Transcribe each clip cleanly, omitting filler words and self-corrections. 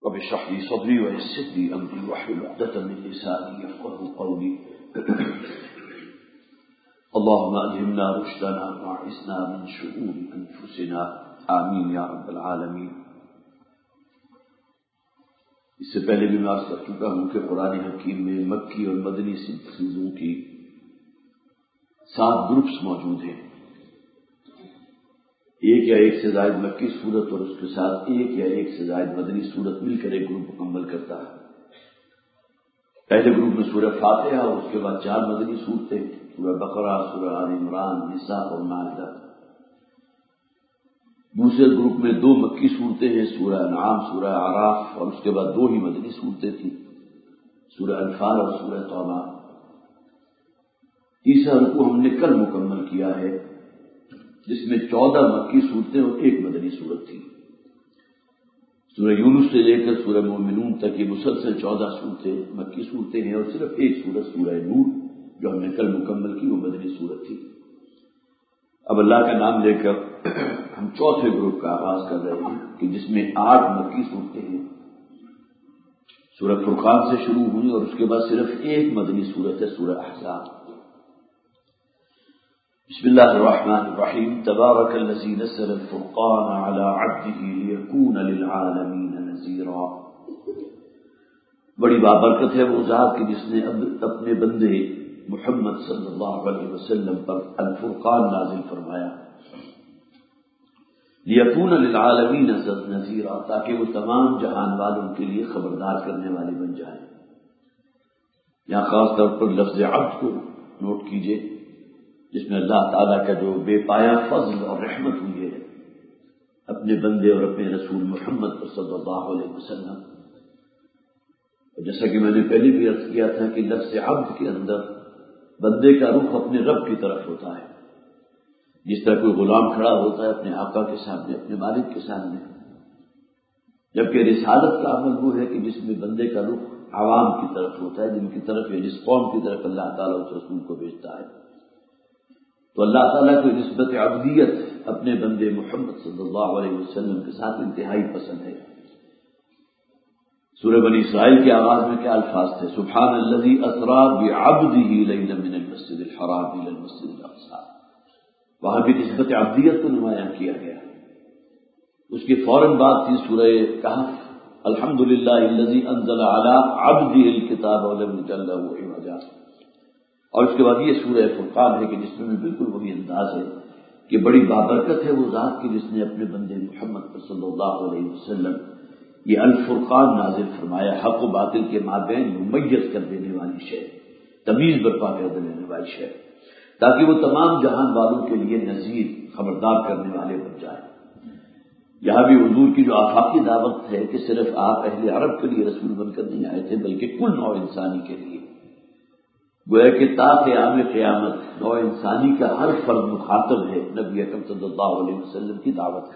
رب اشرح لي صدري ويسر لي امري واحلل عقدة من لساني يفقهوا قولي اللهم الهمنا رشدنا واعصمنا من شرور انفسنا آمین یا رب العالمین۔ اس سے پہلے بھی میں عرض کر چکا ہوں کہ قرآن حکیم میں مکی اور مدنی سوروں کی 7 گروپس موجود ہیں، ایک یا ایک سے زائد مکی سورت اور اس کے ساتھ ایک یا ایک سے زائد مدنی سورت مل کر ایک گروپ مکمل کرتا ہے۔ پہلے گروپ میں سورہ فاتحہ اور اس کے بعد 4 مدنی سورتیں، سورہ بقرہ، سورہ آل عمران، نساء اور مائدہ۔ دوسرے گروپ میں 2 مکی صورتیں ہیں، سورہ انعام، سورہ اعراف، اور اس کے بعد 2 ہی مدنی صورتیں تھیں، سورہ انفال اور سورہ توبہ۔ تیسرا رکوع ہم نے کل مکمل کیا ہے، جس میں 14 مکی صورتیں اور 1 مدنی صورت تھی۔ سورہ یونس سے لے کر سورہ مومنون تک یہ مسلسل 14 صورتیں مکی صورتیں ہیں، اور صرف ایک صورت سورہ نور جو ہم نے کل مکمل کی وہ مدنی صورت تھی۔ اب اللہ کا نام لے کر ہم چوتھے گروپ کا آغاز کر رہے ہیں کہ جس میں 8 مکی صورتیں ہیں۔ سورہ فرقان سے شروع ہوئی اور اس کے بعد صرف ایک مدنی صورت ہے، سورہ احزاب۔ بسم اللہ الرحمن الرحیم، تبارک الذی نزل الفرقان علی عبدہ لیکون للعالمین نذیرا۔ بڑی بابرکت ہے وہ ذات کہ جس نے اپنے بندے محمد صلی اللہ علیہ وسلم پر الفرقان نازل فرمایا، لیکون للعالمین نذیرا، تاکہ وہ تمام جہان والوں کے لیے خبردار کرنے والے بن جائیں۔ یہاں خاص طور پر لفظ عبد کو نوٹ کیجئے، جس میں اللہ تعالیٰ کا جو بے پایا فضل اور رحمت ہوئی ہے اپنے بندے اور اپنے رسول محمد صلی اللہ علیہ وسلم۔ اور جیسا کہ میں نے پہلے بھی عرض کیا تھا کہ لفظ عبد کے اندر بندے کا رخ اپنے رب کی طرف ہوتا ہے، جس طرح کوئی غلام کھڑا ہوتا ہے اپنے آقا کے سامنے، اپنے مالک کے سامنے، جبکہ رسالت کا عمل وہ ہے کہ جس میں بندے کا رخ عوام کی طرف ہوتا ہے، جن کی طرف یا جس قوم کی طرف اللہ تعالیٰ اس رسول کو بھیجتا ہے۔ تو اللہ تعالیٰ کو نسبت عبدیت اپنے بندے محمد صلی اللہ علیہ وسلم کے ساتھ انتہائی پسند ہے۔ سورہ بنی اسرائیل کے آغاز میں کیا الفاظ تھے؟ سبحان الذی اسری بعبدہ لیلا من المسجد الحرام الی المسجد الاقصی۔ وہاں بھی نسبت عبدیت کو نمایاں کیا گیا۔ اس کے فوراً بعد تھی سورہ کہف، الحمدللہ الذی انزل علی عبدہ الکتاب ولم یجعل لہ عوجا۔ اور اس کے بعد یہ سورہ فرقان ہے کہ جس میں بھی بالکل وہی انداز ہے کہ بڑی بابرکت ہے وہ ذات کی جس نے اپنے بندے محمد صلی اللہ علیہ وسلم یہ الفرقان نازل فرمایا، حق و باطل کے مابین ممیز کر دینے والی شے، تمیز برپا کر دینے والی شے، تاکہ وہ تمام جہان والوں کے لیے نذیر، خبردار کرنے والے بن جائے۔ یہاں بھی حضور کی جو آفاقی دعوت ہے کہ صرف آپ اہل عرب کے لیے رسول بن کر نہیں آئے تھے بلکہ کل نوع انسانی کے لیے، گویا کہ تا قیام قیامت نوع انسانی کا ہر فرد مخاطب ہے نبی اکرم صلی اللہ علیہ وسلم کی دعوت کا۔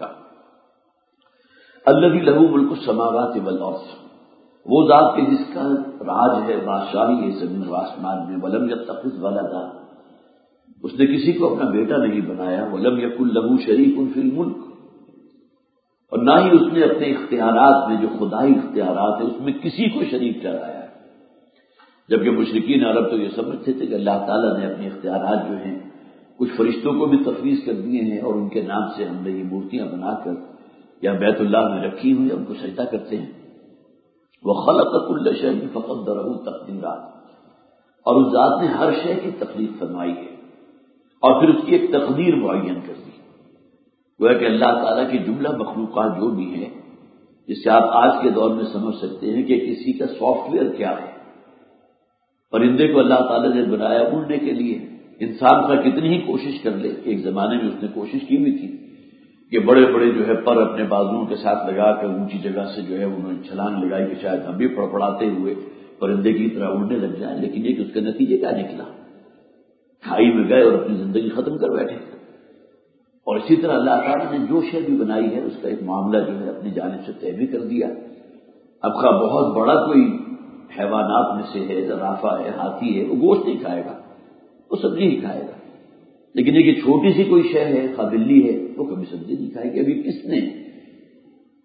الذی لہ ملک السماوات والارض، وہ ذات کے جس کا راج ہے، بادشاہی ہے زمین و آسمان میں، ولم یتخذ ولدا، اس نے کسی کو اپنا بیٹا نہیں بنایا، ولم یکن لہ شریک فی الملک، اور نہ ہی اس نے اپنے اختیارات میں جو خدائی اختیارات ہیں اس میں کسی کو شریک ٹھہرایا ہے۔ جبکہ مشرکین عرب تو یہ سمجھتے تھے کہ اللہ تعالیٰ نے اپنے اختیارات جو ہیں کچھ فرشتوں کو بھی تفویض کر دیے ہیں، اور ان کے نام سے ہم نے یہ مورتیاں بنا کر یا بیت اللہ میں رکھی ہوئی ان کو سجدہ کرتے ہیں۔ وَخَلَقَ كُلَّ شَيْءٍ فَقَدَّرَهُ تَقْدِيرًا، اور اس ذات نے ہر شے کی تخلیق فرمائی ہے اور پھر اس کی ایک تقدیر معین کر دی۔ گویا کہ اللہ تعالیٰ کی جملہ مخلوقات جو بھی ہیں، جس سے آپ آج کے دور میں سمجھ سکتے ہیں کہ کسی کا سافٹ ویئر کیا ہے۔ پرندے کو اللہ تعالیٰ نے بنایا اڑنے کے لیے، انسان کا کتنی ہی کوشش کر لے، ایک زمانے میں اس نے کوشش کی بھی تھی کہ بڑے بڑے جو ہے پر اپنے بازوؤں کے ساتھ لگا کر اونچی جگہ سے جو ہے انہوں نے چھلانگ لگائی کہ شاید ہم بھی پڑپڑاتے ہوئے پرندے کی طرح اڑنے لگ جائیں، لیکن یہ کہ اس کے نتیجے کیا نکلا، کھائی میں گئے اور اپنی زندگی ختم کر بیٹھے۔ اور اسی طرح اللہ تعالیٰ نے جو شے بھی بنائی ہے اس کا ایک معاملہ جو ہے اپنی جانب سے طے بھی کر دیا۔ اب کا بہت بڑا کوئی حیوانات میں سے ہے، زرافہ ہے، ہاتھی ہے، وہ گوشت نہیں کھائے گا، وہ سبزی ہی کھائے گا، لیکن یہ کہ چھوٹی سی کوئی شے ہے، بلی ہے، وہ کبھی سبزی نہیں کھائے گی۔ ابھی کس نے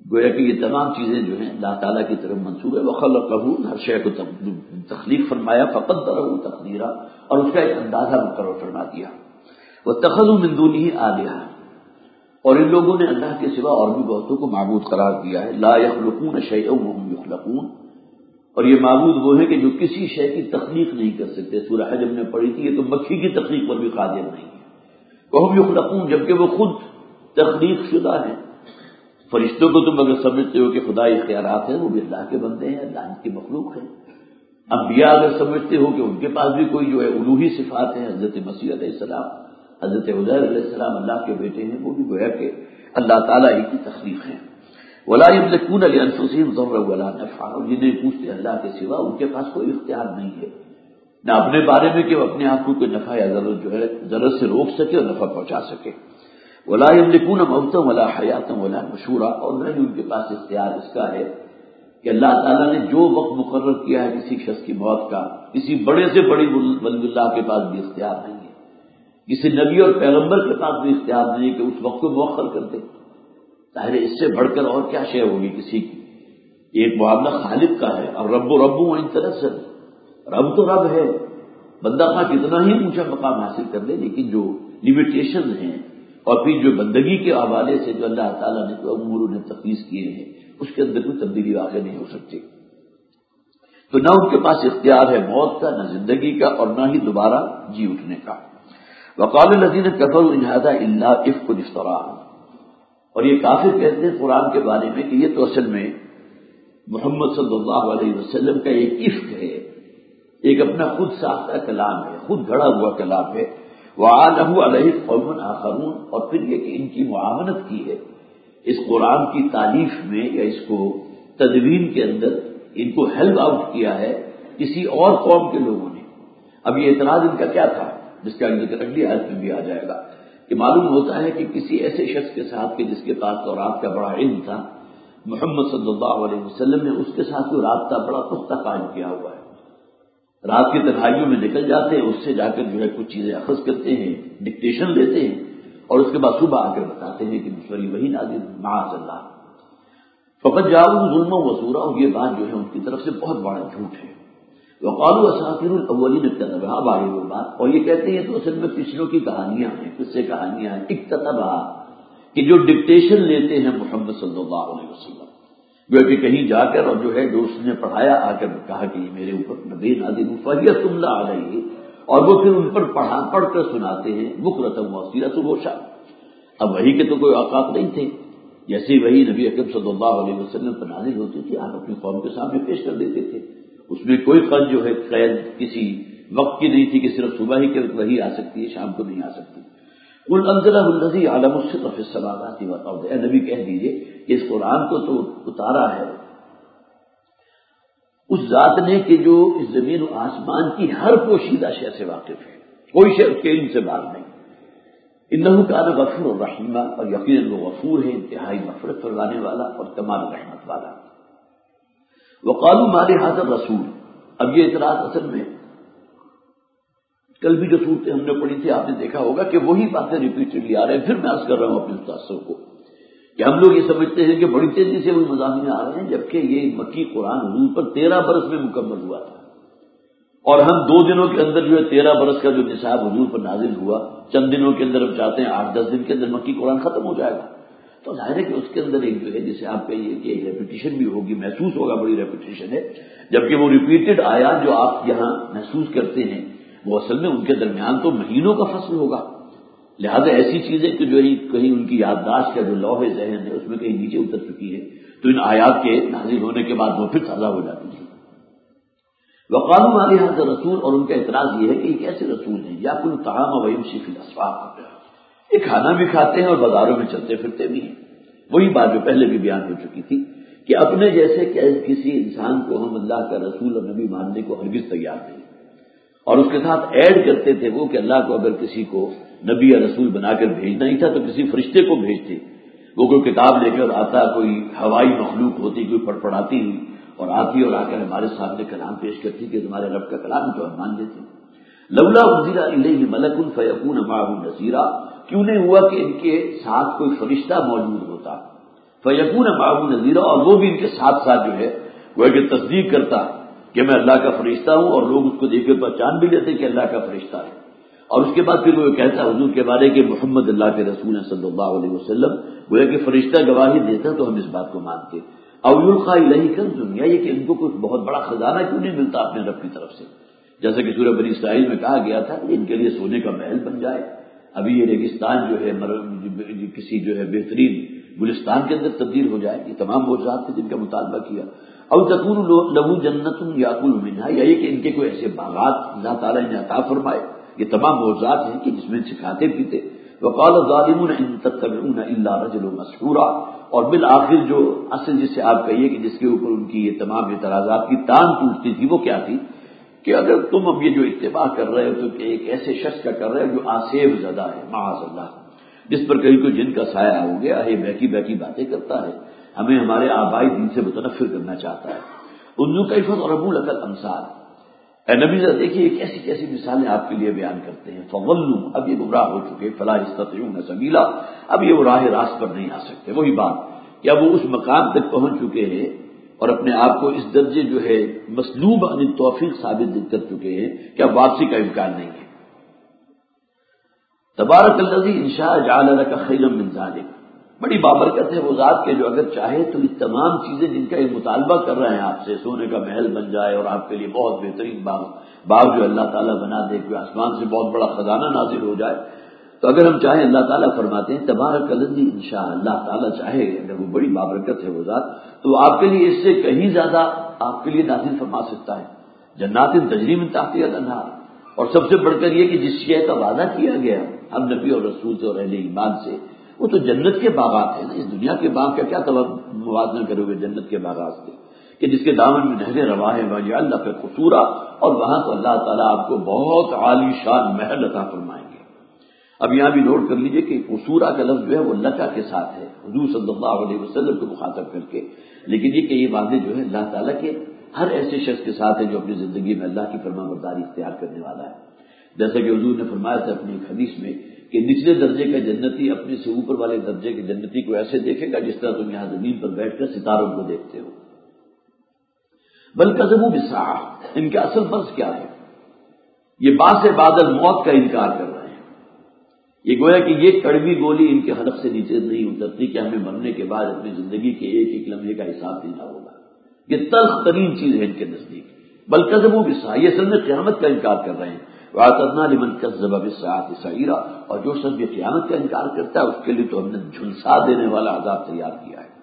گویا کہ یہ تمام چیزیں جو ہیں اللہ تعالیٰ کی طرف منسوب ہے. وَخَلَقَهُ، ہر شے کو تخلیق فرمایا، فَقَدَّرَهُ تقدیرا، اور اس کا ایک اندازہ مقرر فرما دیا. وَاتَّخَذُوا مِن دُونِهِ آلِهَةً، اور ان لوگوں نے اللہ کے سوا اور بھی بہتوں کو معبود قرار دیا ہے. لَا يَخْلُقُونَ شَيْئًا وَهُمْ يُخْلَقُونَ، اور یہ معبود وہ ہیں کہ جو کسی شے کی تخلیق نہیں کر سکتے. سورہ حج ہم نے پڑھی تھی، یہ تو مکھی کی تخلیق پر بھی قادر نہیں ہے. وَهُمْ يُخْلَقُونَ، جبکہ وہ خود تخلیق شدہ ہیں. فرشتوں کو تم اگر سمجھتے ہو کہ خدا اختیارات ہیں، وہ بھی اللہ کے بندے ہیں، اللہ کی مخلوق ہے. انبیاء اگر سمجھتے ہو کہ ان کے پاس بھی کوئی جو ہے الوہی صفات ہیں، حضرت مسیح علیہ السلام، حضرت عزیر علیہ السلام اللہ کے بیٹے ہیں، وہ بھی گویا کہ اللہ تعالیٰ ہی کی تخلیق ہے. وَلَا يَمْلِكُونَ لِأَنفُسِهِمْ ضَرًّا وَلَا نَفْعًا، جنہیں پوچھتے اللہ کے سوا ان کے پاس کوئی اختیار نہیں ہے نہ اپنے بارے میں کہ وہ اپنے آپ کو کوئی نفع یا ضرر جو ہے ضرر سے روک سکے اور نفع پہنچا سکے. وَلَا يَمْلِكُونَ مَوْتًا وَلَا حَيَاةً وَلَا نُشُورًا، اور نہ ہی ان کے پاس اختیار اس کا ہے کہ اللہ تعالیٰ نے جو وقت مقرر کیا ہے کسی شخص کی موت کا، کسی بڑے سے بڑی ولی اللہ کے پاس بھی اختیار نہیں ہے، کسی نبی اور پیغمبر کے پاس بھی اختیار نہیں ہے کہ اس وقت کو مؤخر کر دے. ظاہر اس سے بڑھ کر اور کیا شے ہوگی کسی کی. ایک معاملہ خالق کا ہے، اور رب وَإِن تَنَزَّلَ، رب تو رب ہے، بندہ خواہ کتنا ہی اونچا مقام حاصل کر لے، لیکن جو لیمیٹیشن ہیں اور پھر جو بندگی کے حوالے سے جو اللہ تعالیٰ نے امور نے تفویض کیے ہیں، اس کے اندر کوئی تبدیلی واقع نہیں ہو سکتی. تو نہ ان کے پاس اختیار ہے موت کا، نہ زندگی کا، اور نہ ہی دوبارہ جی اٹھنے کا. وقال الذين كفروا ان هذا الا افك افتراء، اور یہ کافر کہتے ہیں قرآن کے بارے میں کہ یہ تو اصل میں محمد صلی اللہ علیہ وسلم کا ایک افک ہے، ایک اپنا خود ساختہ کلام ہے، خود گھڑا ہوا کلام ہے. وَعَانَهُ عَلَيْهِ قَوْمٌ آخَرُونَ، اور پھر یہ کہ ان کی معاونت کی ہے اس قرآن کی تالیف میں یا اس کو تدوین کے اندر، ان کو ہیلپ آؤٹ کیا ہے کسی اور قوم کے لوگوں نے. اب یہ اعتراض ان کا کیا تھا جس کا ذکر اگلی آیت میں بھی آ جائے گا کہ معلوم ہوتا ہے کہ کسی ایسے شخص کے ساتھ کہ جس کے پاس تورات کا بڑا علم تھا، محمد صلی اللہ علیہ وسلم نے اس کے ساتھ کوئی رابطہ بڑا پختہ قائم کیا ہوا ہے. رات کی تنہائیوں میں نکل جاتے ہیں، اس سے جا کر جو ہے کچھ چیزیں اخذ کرتے ہیں، ڈکٹیشن لیتے ہیں، اور اس کے بعد صبح آ کر بتاتے ہیں کہ مشوری وہی نازل معاذ اللہ. فقط جاؤ ظلم و وزورا، اور یہ بات جو ہے ان کی طرف سے بہت بڑا جھوٹ ہے. وقالوا اساطیر الاولین اکتتبھا، باری وہ بات، اور یہ کہتے ہیں تو اصل میں پچھلوں کی کہانیاں ہیں، قصے کہانیاں ہیں. اکتتبھا کہ جو ڈکٹیشن لیتے ہیں محمد صلی اللہ علیہ وسلم، جو کہ کہیں جا کر اور جو ہے جو اس نے پڑھایا آ کر کہا کہ یہ میرے اوپر نبی نازل فہی تملا علیہ، اور وہ پھر ان پر پڑھ کر سناتے ہیں بکرۃ واصیلۃ، صبح و شام. اب وحی کے تو کوئی اوقات نہیں تھے، جیسے وہی نبی اکرم صلی اللہ علیہ وسلم پر نازل ہوتی تھی آپ اپنی قوم کے سامنے پیش کر دیتے تھے. اس میں کوئی قید جو ہے قید کسی وقت کی نہیں تھی کہ صرف صبح ہی کے وحی آ سکتی ہے، شام کو نہیں آ سکتی. قل انزلہ الذی یعلم السر فی السماوات والارض، اے نبی کہہ دیجئے کہ اس قرآن کو تو اتارا ہے اس ذات نے کہ جو اس زمین و آسمان کی ہر پوشیدہ شے سے واقف ہے، کوئی شے اس کے علم سے باہر نہیں. انہ کان غفور الرحیم، اور یقیناً وہ غفور ہے، انتہائی مغفرت فرمانے والا اور تمام رحمت والا. وقالوا ما لهذا الرسول، اب یہ اعتراض اصل میں کل بھی جو صورتیں ہم نے پڑھی تھی آپ نے دیکھا ہوگا کہ وہی باتیں ریپیٹڈلی آ رہے ہیں. پھر میں عرض کر رہا ہوں اپنے استاذوں کو کہ ہم لوگ یہ سمجھتے ہیں کہ بڑی تیزی سے وہی مضامین آ رہے ہیں، جبکہ یہ مکی قرآن حضور پر 13 برس میں مکمل ہوا تھا، اور ہم 2 دنوں کے اندر جو ہے 13 برس کا جو نصاب حضور پر نازل ہوا، چند دنوں کے اندر ہم چاہتے ہیں 8-10 دن کے اندر مکی قرآن ختم ہو جائے گا. تو ظاہر ہے کہ اس کے اندر ایک جو ہے جسے آپ کہیے کہ ایک ریپیٹیشن بھی ہوگی، محسوس ہوگا بڑی ریپیٹیشن ہے، جبکہ وہ ریپیٹڈ آیات جو آپ یہاں محسوس کرتے ہیں وہ اصل میں ان کے درمیان تو مہینوں کا فصل ہوگا. لہذا ایسی چیزیں کہ جو کہیں ان کی یادداشت کا جو لوح ذہن ہے اس میں کہیں نیچے اتر چکی ہے، تو ان آیات کے نازل ہونے کے بعد وہ پھر تازہ ہو جاتی ہے. وقالوا ما لهذا الرسول، اور ان کا اعتراض یہ ہے کہ یہ کیسے رسول ہیں یاکل الطعام ویمشی فی الاسواق، یہ کھانا بھی کھاتے ہیں اور بازاروں میں چلتے پھرتے بھی ہیں. وہی بات جو پہلے بھی بیان ہو چکی تھی کہ اپنے جیسے کسی انسان کو ہم اللہ کا رسول اور نبی ماننے کو ہرگز تیار نہیں، اور اس کے ساتھ ایڈ کرتے تھے وہ کہ اللہ کو اگر کسی کو نبی یا رسول بنا کر بھیجنا ہی تھا تو کسی فرشتے کو بھیجتے. وہ کوئی کتاب لے کر آتا، کوئی ہوائی مخلوق ہوتی، کوئی پڑپڑاتی ہوئی اور آتی اور آ کر ہمارے سامنے کلام پیش کرتی کہ تمہارے رب کا کلام تو ہم مان لیتے. لولا انزل الیہ ملک فیکون معہ نذیرا، کیوں نہیں ہوا کہ ان کے ساتھ کوئی فرشتہ موجود ہوتا فیکون معه نذیرا، اور وہ بھی ان کے ساتھ ساتھ جو ہے وہ کہ تصدیق کرتا کہ میں اللہ کا فرشتہ ہوں، اور لوگ اس کو دیکھ کے پہچان بھی لیتے کہ اللہ کا فرشتہ ہے۔ اور اس کے بعد پھر وہ کہتا حضور کے بارے کہ محمد اللہ کے رسول ہیں صلی اللہ علیہ وسلم، وہ کہ فرشتہ گواہی دیتا تو ہم اس بات کو مانتے۔ او یلقی الیہ کنز، یا یہ کہ ان کو کچھ بہت بڑا خزانہ کیوں نہیں ملتا اپنے رب کی طرف سے، جیسا کہ سورہ بنی اسرائیل میں کہا گیا تھا کہ ان کے لیے سونے کا محل بن جائے۔ ابھی یہ ریگستان جو ہے کسی جو ہے بہترین گلستان کے اندر تبدیل ہو جائے، یہ تمام موضوعات تھے جن کا مطالبہ کیا۔ او تکون لہ جنت یاکل منہا، یا یہ کہ ان کے کوئی ایسے باغات اللہ تعالیٰ انہیں عطا فرمائے، یہ تمام موضوعات ہیں کہ جس میں سے کھاتے پیتے۔ وقال الظالمون ان تتبعون الا رجلا مسحورا، اور بالآخر جو اصل جسے آپ کہیے کہ جس کے اوپر ان کی یہ تمام اعتراضات کی تان ٹوٹتی تھی وہ کیا تھی کہ اگر تم اب یہ جو اتباع کر رہے ہو تو ایک ایسے شخص کا کر رہے ہو جو آصیب زدہ ہے، معاذ اللہ، جس پر کہیں کوئی جن کا سایہ ہو گیا ہے، بہکی بہکی باتیں کرتا ہے، ہمیں ہمارے آبائی دین سے متنفر کرنا چاہتا ہے۔ انظر کیف ضربوا لک الامثال، اے نبی ذرا دیکھیے کیسی کیسی مثالیں آپ کے لیے بیان کرتے ہیں۔ فضلوا، اب یہ گمراہ ہو چکے، فلا یستطیعون سبیلا، اب یہ وہ راہ راست پر نہیں آ سکتے۔ وہی بات کہ اب وہ اس مقام تک پہنچ چکے ہیں اور اپنے آپ کو اس درجے جو ہے مسلوب عن التوفیق ثابت کر چکے ہیں کہ اب واپسی کا امکان نہیں ہے۔ تبارک الذی ان شاء جعل لک خیرا من ذلک، بڑی بابرکت ہے وہ ذات کے جو اگر چاہے تو اس تمام چیزیں جن کا یہ مطالبہ کر رہے ہیں آپ سے، سونے کا محل بن جائے اور آپ کے لیے بہت بہترین باغ جو اللہ تعالیٰ بنا دے، کوئی آسمان سے بہت بڑا خزانہ نازل ہو جائے، تو اگر ہم چاہیں اللہ تعالیٰ فرماتے ہیں تبارک الذی ان شاء، اللہ تعالیٰ چاہے اگر وہ بڑی بابرکت ہے وہ ذات تو آپ کے لیے اس سے کہیں زیادہ آپ کے لیے نازل فرما سکتا ہے۔ جنات تجری من تحتها الانہار، اور سب سے بڑھ کر یہ کہ جس شے کا وعدہ کیا گیا ہم نبی اور رسول سے اور اہل ایمان سے، وہ تو جنت کے باغات ہیں نا۔ اس دنیا کے باغ کا کیا موازنہ کرو گے جنت کے باغات سے کہ جس کے دامن میں نہریں رواں ہیں، وجعل لک قصورا، اور وہاں تو اللہ تعالیٰ آپ کو بہت عالی شان محل عطا فرمائیں گے۔ اب یہاں بھی نوٹ کر لیجئے کہ قصورا کا لفظ جو ہے وہ لکا کے ساتھ ہے حضور صلی اللہ علیہ وسلم کو مخاطب کر کے، لیکن یہ کہ یہ واضح جو ہے اللہ تعالیٰ کے ہر ایسے شخص کے ساتھ ہے جو اپنی زندگی میں اللہ کی فرما برداری اختیار کرنے والا ہے۔ جیسا کہ حضور نے فرمایا تھا اپنی ایک حدیث میں کہ نچلے درجے کا جنتی اپنے سے اوپر والے درجے کے جنتی کو ایسے دیکھے گا جس طرح تم یہاں زمین پر بیٹھ کر ستاروں کو دیکھتے ہو۔ بل کذبوا بالساعۃ، ان کا اصل فرض کیا ہے؟ یہ باس بادل موت کا انکار کر رہے ہیں۔ یہ گویا کہ یہ کڑوی گولی ان کے حلق سے نیچے نہیں اترتی کہ ہمیں مرنے کے بعد اپنی زندگی کے ایک ایک لمحے کا حساب دینا ہوگا، یہ تلخ ترین چیز ہے ان کے نزدیک۔ بل کذبوا بالساعۃ، یہ اصل میں قیامت کا انکار کر رہے ہیں۔ وَأَعْتَدْنَا لِمَنْ كَذَّبَ بِالسَّاعَةِ سَعِيرًا، اور جو شخص یہ قیامت کا انکار کرتا ہے اس کے لیے تو ہم نے جھلسا دینے والا عذاب تیار کیا ہے۔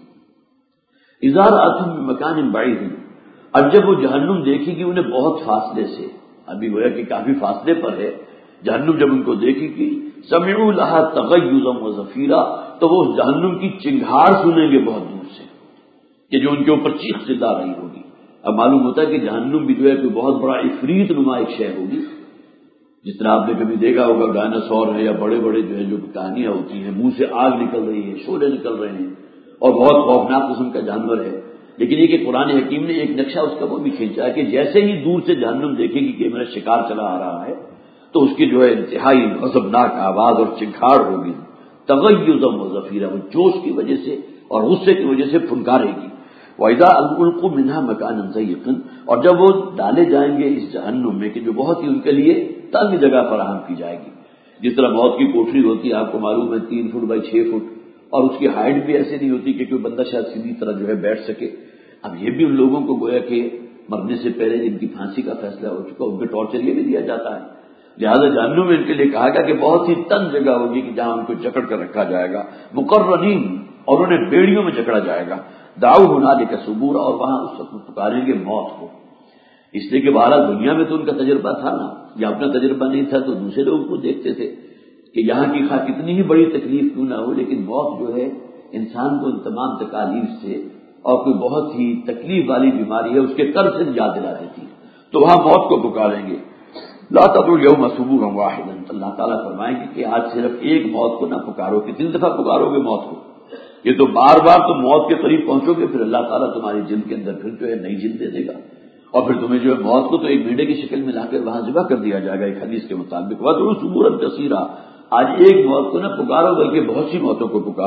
اِذَا رَأَتْهُم مِّن مَّكَانٍ بَعِيدٍ، اب جب وہ جہنم دیکھے گی انہیں بہت فاصلے سے، ابھی گویا کہ کافی فاصلے پر ہے جہنم، جب ان کو دیکھے گی سَمِعُوا لَهَا تَغَيُّظًا وَزَفِيرًا، تو وہ جہنم کی چنگھاڑ سنیں گے بہت دور سے کہ جو ان کے اوپر چیخ چلا رہی ہوگی۔ اب معلوم ہوتا ہے کہ جہنم بھی جو ہے کوئی بہت بڑا عفریت نما ایک شے ہوگی، جس طرح آپ نے کبھی دیکھا ہوگا ڈائناسور ہے یا بڑے بڑے جو ہے جو کہانیاں ہوتی ہیں، منہ سے آگ نکل رہی ہے، شعلے نکل رہے ہیں اور بہت خوفناک قسم کا جانور ہے۔ لیکن یہ کہ قرآن حکیم نے ایک نقشہ اس کا وہ بھی کھینچا ہے کہ جیسے ہی دور سے جہنم دیکھے گی کہ میرا شکار چلا آ رہا ہے تو اس کی جو ہے انتہائی غضبناک آواز اور چنکھاڑ ہوگی، تغیظا وزفیرا، وہ جوش کی وجہ سے اور غصے کی وجہ سے پھنکارے گی۔ وَإِذَا أُلْقُوا مِنْهَا مَكَانًا ضَيِّقًا، اور جب وہ ڈالے جائیں گے اس جہنم میں کہ جو بہت ہی ان کے لیے تنگ جگہ فراہم کی جائے گی، جس طرح موت کی کوٹری ہوتی ہے آپ کو معلوم ہے 3 فٹ بائی 6 فٹ، اور اس کی ہائٹ بھی ایسے نہیں ہوتی کہ کوئی بندہ شاید سیدھی طرح جو ہے بیٹھ سکے۔ اب یہ بھی ان لوگوں کو گویا کہ مرنے سے پہلے جن کی پھانسی کا فیصلہ ہو چکا ان کو ٹارچر یہ بھی دیا جاتا ہے، لہٰذا جہنم میں ان کے لیے کہا گیا کہ بہت ہی تنگ جگہ ہوگی کہ جہاں ان کو جکڑ کر رکھا جائے گا، مقرنین، اور انہیں بیڑیوں میں جکڑا جائے گا، دعوا ہنالک ثبورا، اور وہاں اس وقت پکاریں گے موت کو۔ اس لیے کہ بہرحال دنیا میں تو ان کا تجربہ تھا نا، یا اپنا تجربہ نہیں تھا تو دوسرے لوگوں کو دیکھتے تھے کہ یہاں کی خواہ کتنی ہی بڑی تکلیف کیوں نہ ہو لیکن موت جو ہے انسان کو ان تمام تکالیف سے اور کوئی بہت ہی تکلیف والی بیماری ہے اس کے قرض سے یاد دلا دیتی ہے، تو وہاں موت کو پکاریں گے۔ لا تدعوا اليوم ثبورا واحدا، اللہ تعالیٰ فرمائیں گے کہ آج صرف ایک موت کو نہ پکارو، کتنی دفعہ پکارو گے موت کو؟ یہ تو بار بار تم موت کے قریب پہنچو گے، پھر اللہ تعالیٰ تمہاری جلد کے اندر پھر جو ہے نئی جلد دے دے گا، اور پھر تمہیں جو ہے موت کو تو ایک بھیڑے کی شکل میں لا کر وہاں ذبح کر دیا جائے گا ایک حدیث کے مطابق۔ وَادْعُوا ثُبُورًا كَثِيرًا، آج ایک موت کو نہ پکارو بلکہ بہت سی موتوں کو پکارو۔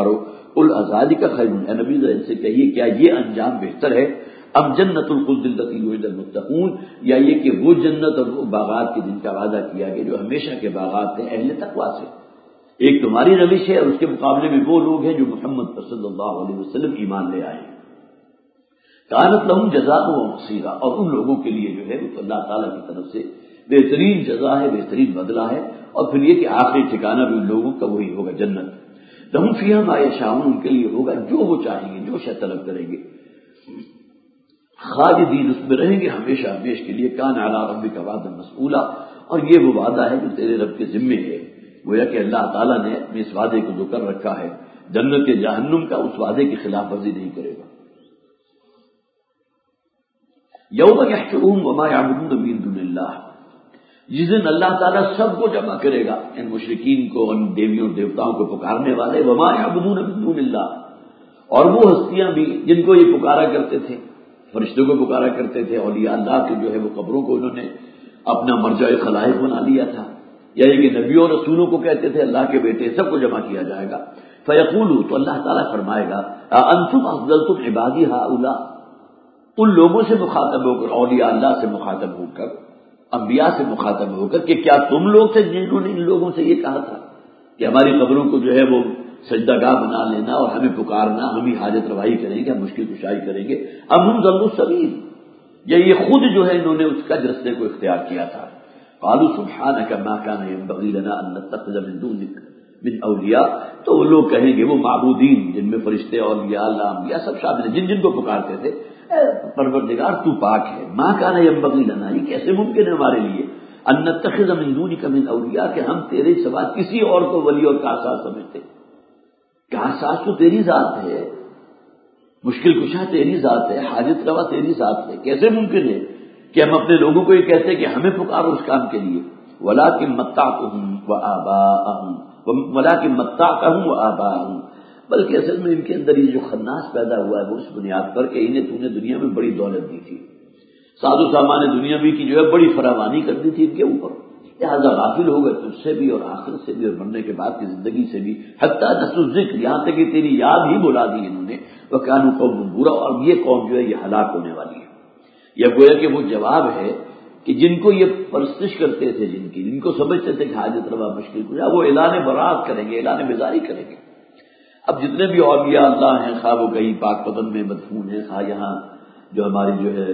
قل ذالک خیر، اے نبی ان سے کہیے کیا یہ انجام بہتر ہے ام جنت الخلد التی وعد المتقون، یا یہ کہ وہ جنت اور وہ باغات کے جن کا وعدہ کیا گیا جو ہمیشہ کے باغات ہیں اہل تقویٰ سے. ایک تمہاری روش ہے اور اس کے مقابلے میں وہ لوگ ہیں جو محمد پر صلی اللہ علیہ وسلم ایمان لے آئے. کانت لہم جزاء و مصیرا، اور ان لوگوں کے لیے جو ہے وہ اللہ تعالیٰ کی طرف سے بہترین جزا ہے، بہترین بدلہ ہے، اور پھر یہ کہ آخری ٹھکانہ بھی ان لوگوں کا وہی ہوگا جنت. لہم فیہا ما یشاؤون، ان کے لیے ہوگا جو وہ چاہیں گے، جو شے طلب کریں گے. خالدین، اس میں رہیں گے ہمیشہ ہمیشہ کے لیے. کان علی ربک وعدا مسئولا، اور یہ وہ وعدہ ہے جو تیرے رب کے ذمے ہے. گویا کہ اللہ تعالیٰ نے اپنے اس وعدے کو جو کر رکھا ہے جنت کے جہنم کا، اس وعدے کی خلاف ورزی نہیں کرے گا. یوم یحشرہم وما یعبدون من دون اللہ، جس دن اللہ تعالیٰ سب کو جمع کرے گا، ان مشرکین کو، ان دیویوں دیوتاؤں کو پکارنے والے، وما یعبدون من دون اللہ، اور وہ ہستیاں بھی جن کو یہ پکارا کرتے تھے، فرشتوں کو پکارا کرتے تھے، اولیاء اللہ کے جو ہے وہ قبروں کو انہوں نے اپنا مرجع خلائق بنا لیا تھا، یا یہ کہ نبیوں اور رسولوں کو کہتے تھے اللہ کے بیٹے، سب کو جمع کیا جائے گا. فیقولوا، تو اللہ تعالیٰ فرمائے گا انتم افضلتم عبادی ہؤلاء، ان لوگوں سے مخاطب ہو کر، اولیاء اللہ سے مخاطب ہو کر، انبیاء سے مخاطب ہو کر، کہ کیا تم لوگ تھے جنہوں نے ان لوگوں سے یہ کہا تھا کہ ہماری قبروں کو جو ہے وہ سجدہ گاہ بنا لینا اور ہمیں پکارنا، ہم ہی حاجت روائی کریں گے، ہم مشکل کشائی کریں گے. اب ہم ضلوا السبیل، یا یہ خود جو ہے انہوں نے اس کا رستے کو اختیار کیا تھا. قالوا سبحانک ما کان ینبغی لنا ان نتخذ من دونک من اولیاء، تو وہ لوگ کہیں گے، وہ معبودین جن میں فرشتے، اولیاء اللہ، انبیاء سب شامل ہیں، جن جن کو پکارتے تھے، اے پروردگار تو پاک ہے، ما کان ینبغی لنا، یہ کیسے ممکن ہے ہمارے لیے، ان نتخذ من دونک من اولیاء، کہ ہم تیرے سوا کسی اور کو ولی اور کارساز سمجھتے. کارساز تو تیری ذات ہے، مشکل کشا تیری ذات ہے، حاجت روا تیری ذات ہے، کیسے ممکن ہے کہ ہم اپنے لوگوں کو یہ کہتے ہیں کہ ہمیں پکارو اس کام کے لیے. ولکن متعتهم وآباءهم، ولکن متعتهم وآباءهم، بلکہ اصل میں ان کے اندر یہ جو خناس پیدا ہوا ہے وہ اس بنیاد پر کہ انہیں تو نے دنیا میں بڑی دولت دی تھی، ساز و سامان دنیاوی کی جو ہے بڑی فراوانی کر دی تھی ان کے اوپر، لہٰذا غافل ہو گئے تجھ سے بھی اور آخرت سے بھی اور مرنے کے بعد کی زندگی سے بھی، حتیٰ نسوا الذکر، یہاں تک کہ تیری یاد ہی بلا دی انہوں نے. وکانوا قوما برا، اور یہ قوم جو ہے یہ ہلاک ہونے والی ہے. یہ گویا کہ وہ جواب ہے کہ جن کو یہ پرستش کرتے تھے، جن کو سمجھتے تھے کہ حاجت روا مشکل کشا، وہ اعلان برات کریں گے، اعلان بیزاری کریں گے. اب جتنے بھی اولیاء اللہ ہیں، خواہ وہ کہیں پاک پتن میں مدفون ہیں، خواہ یہاں جو ہماری جو ہے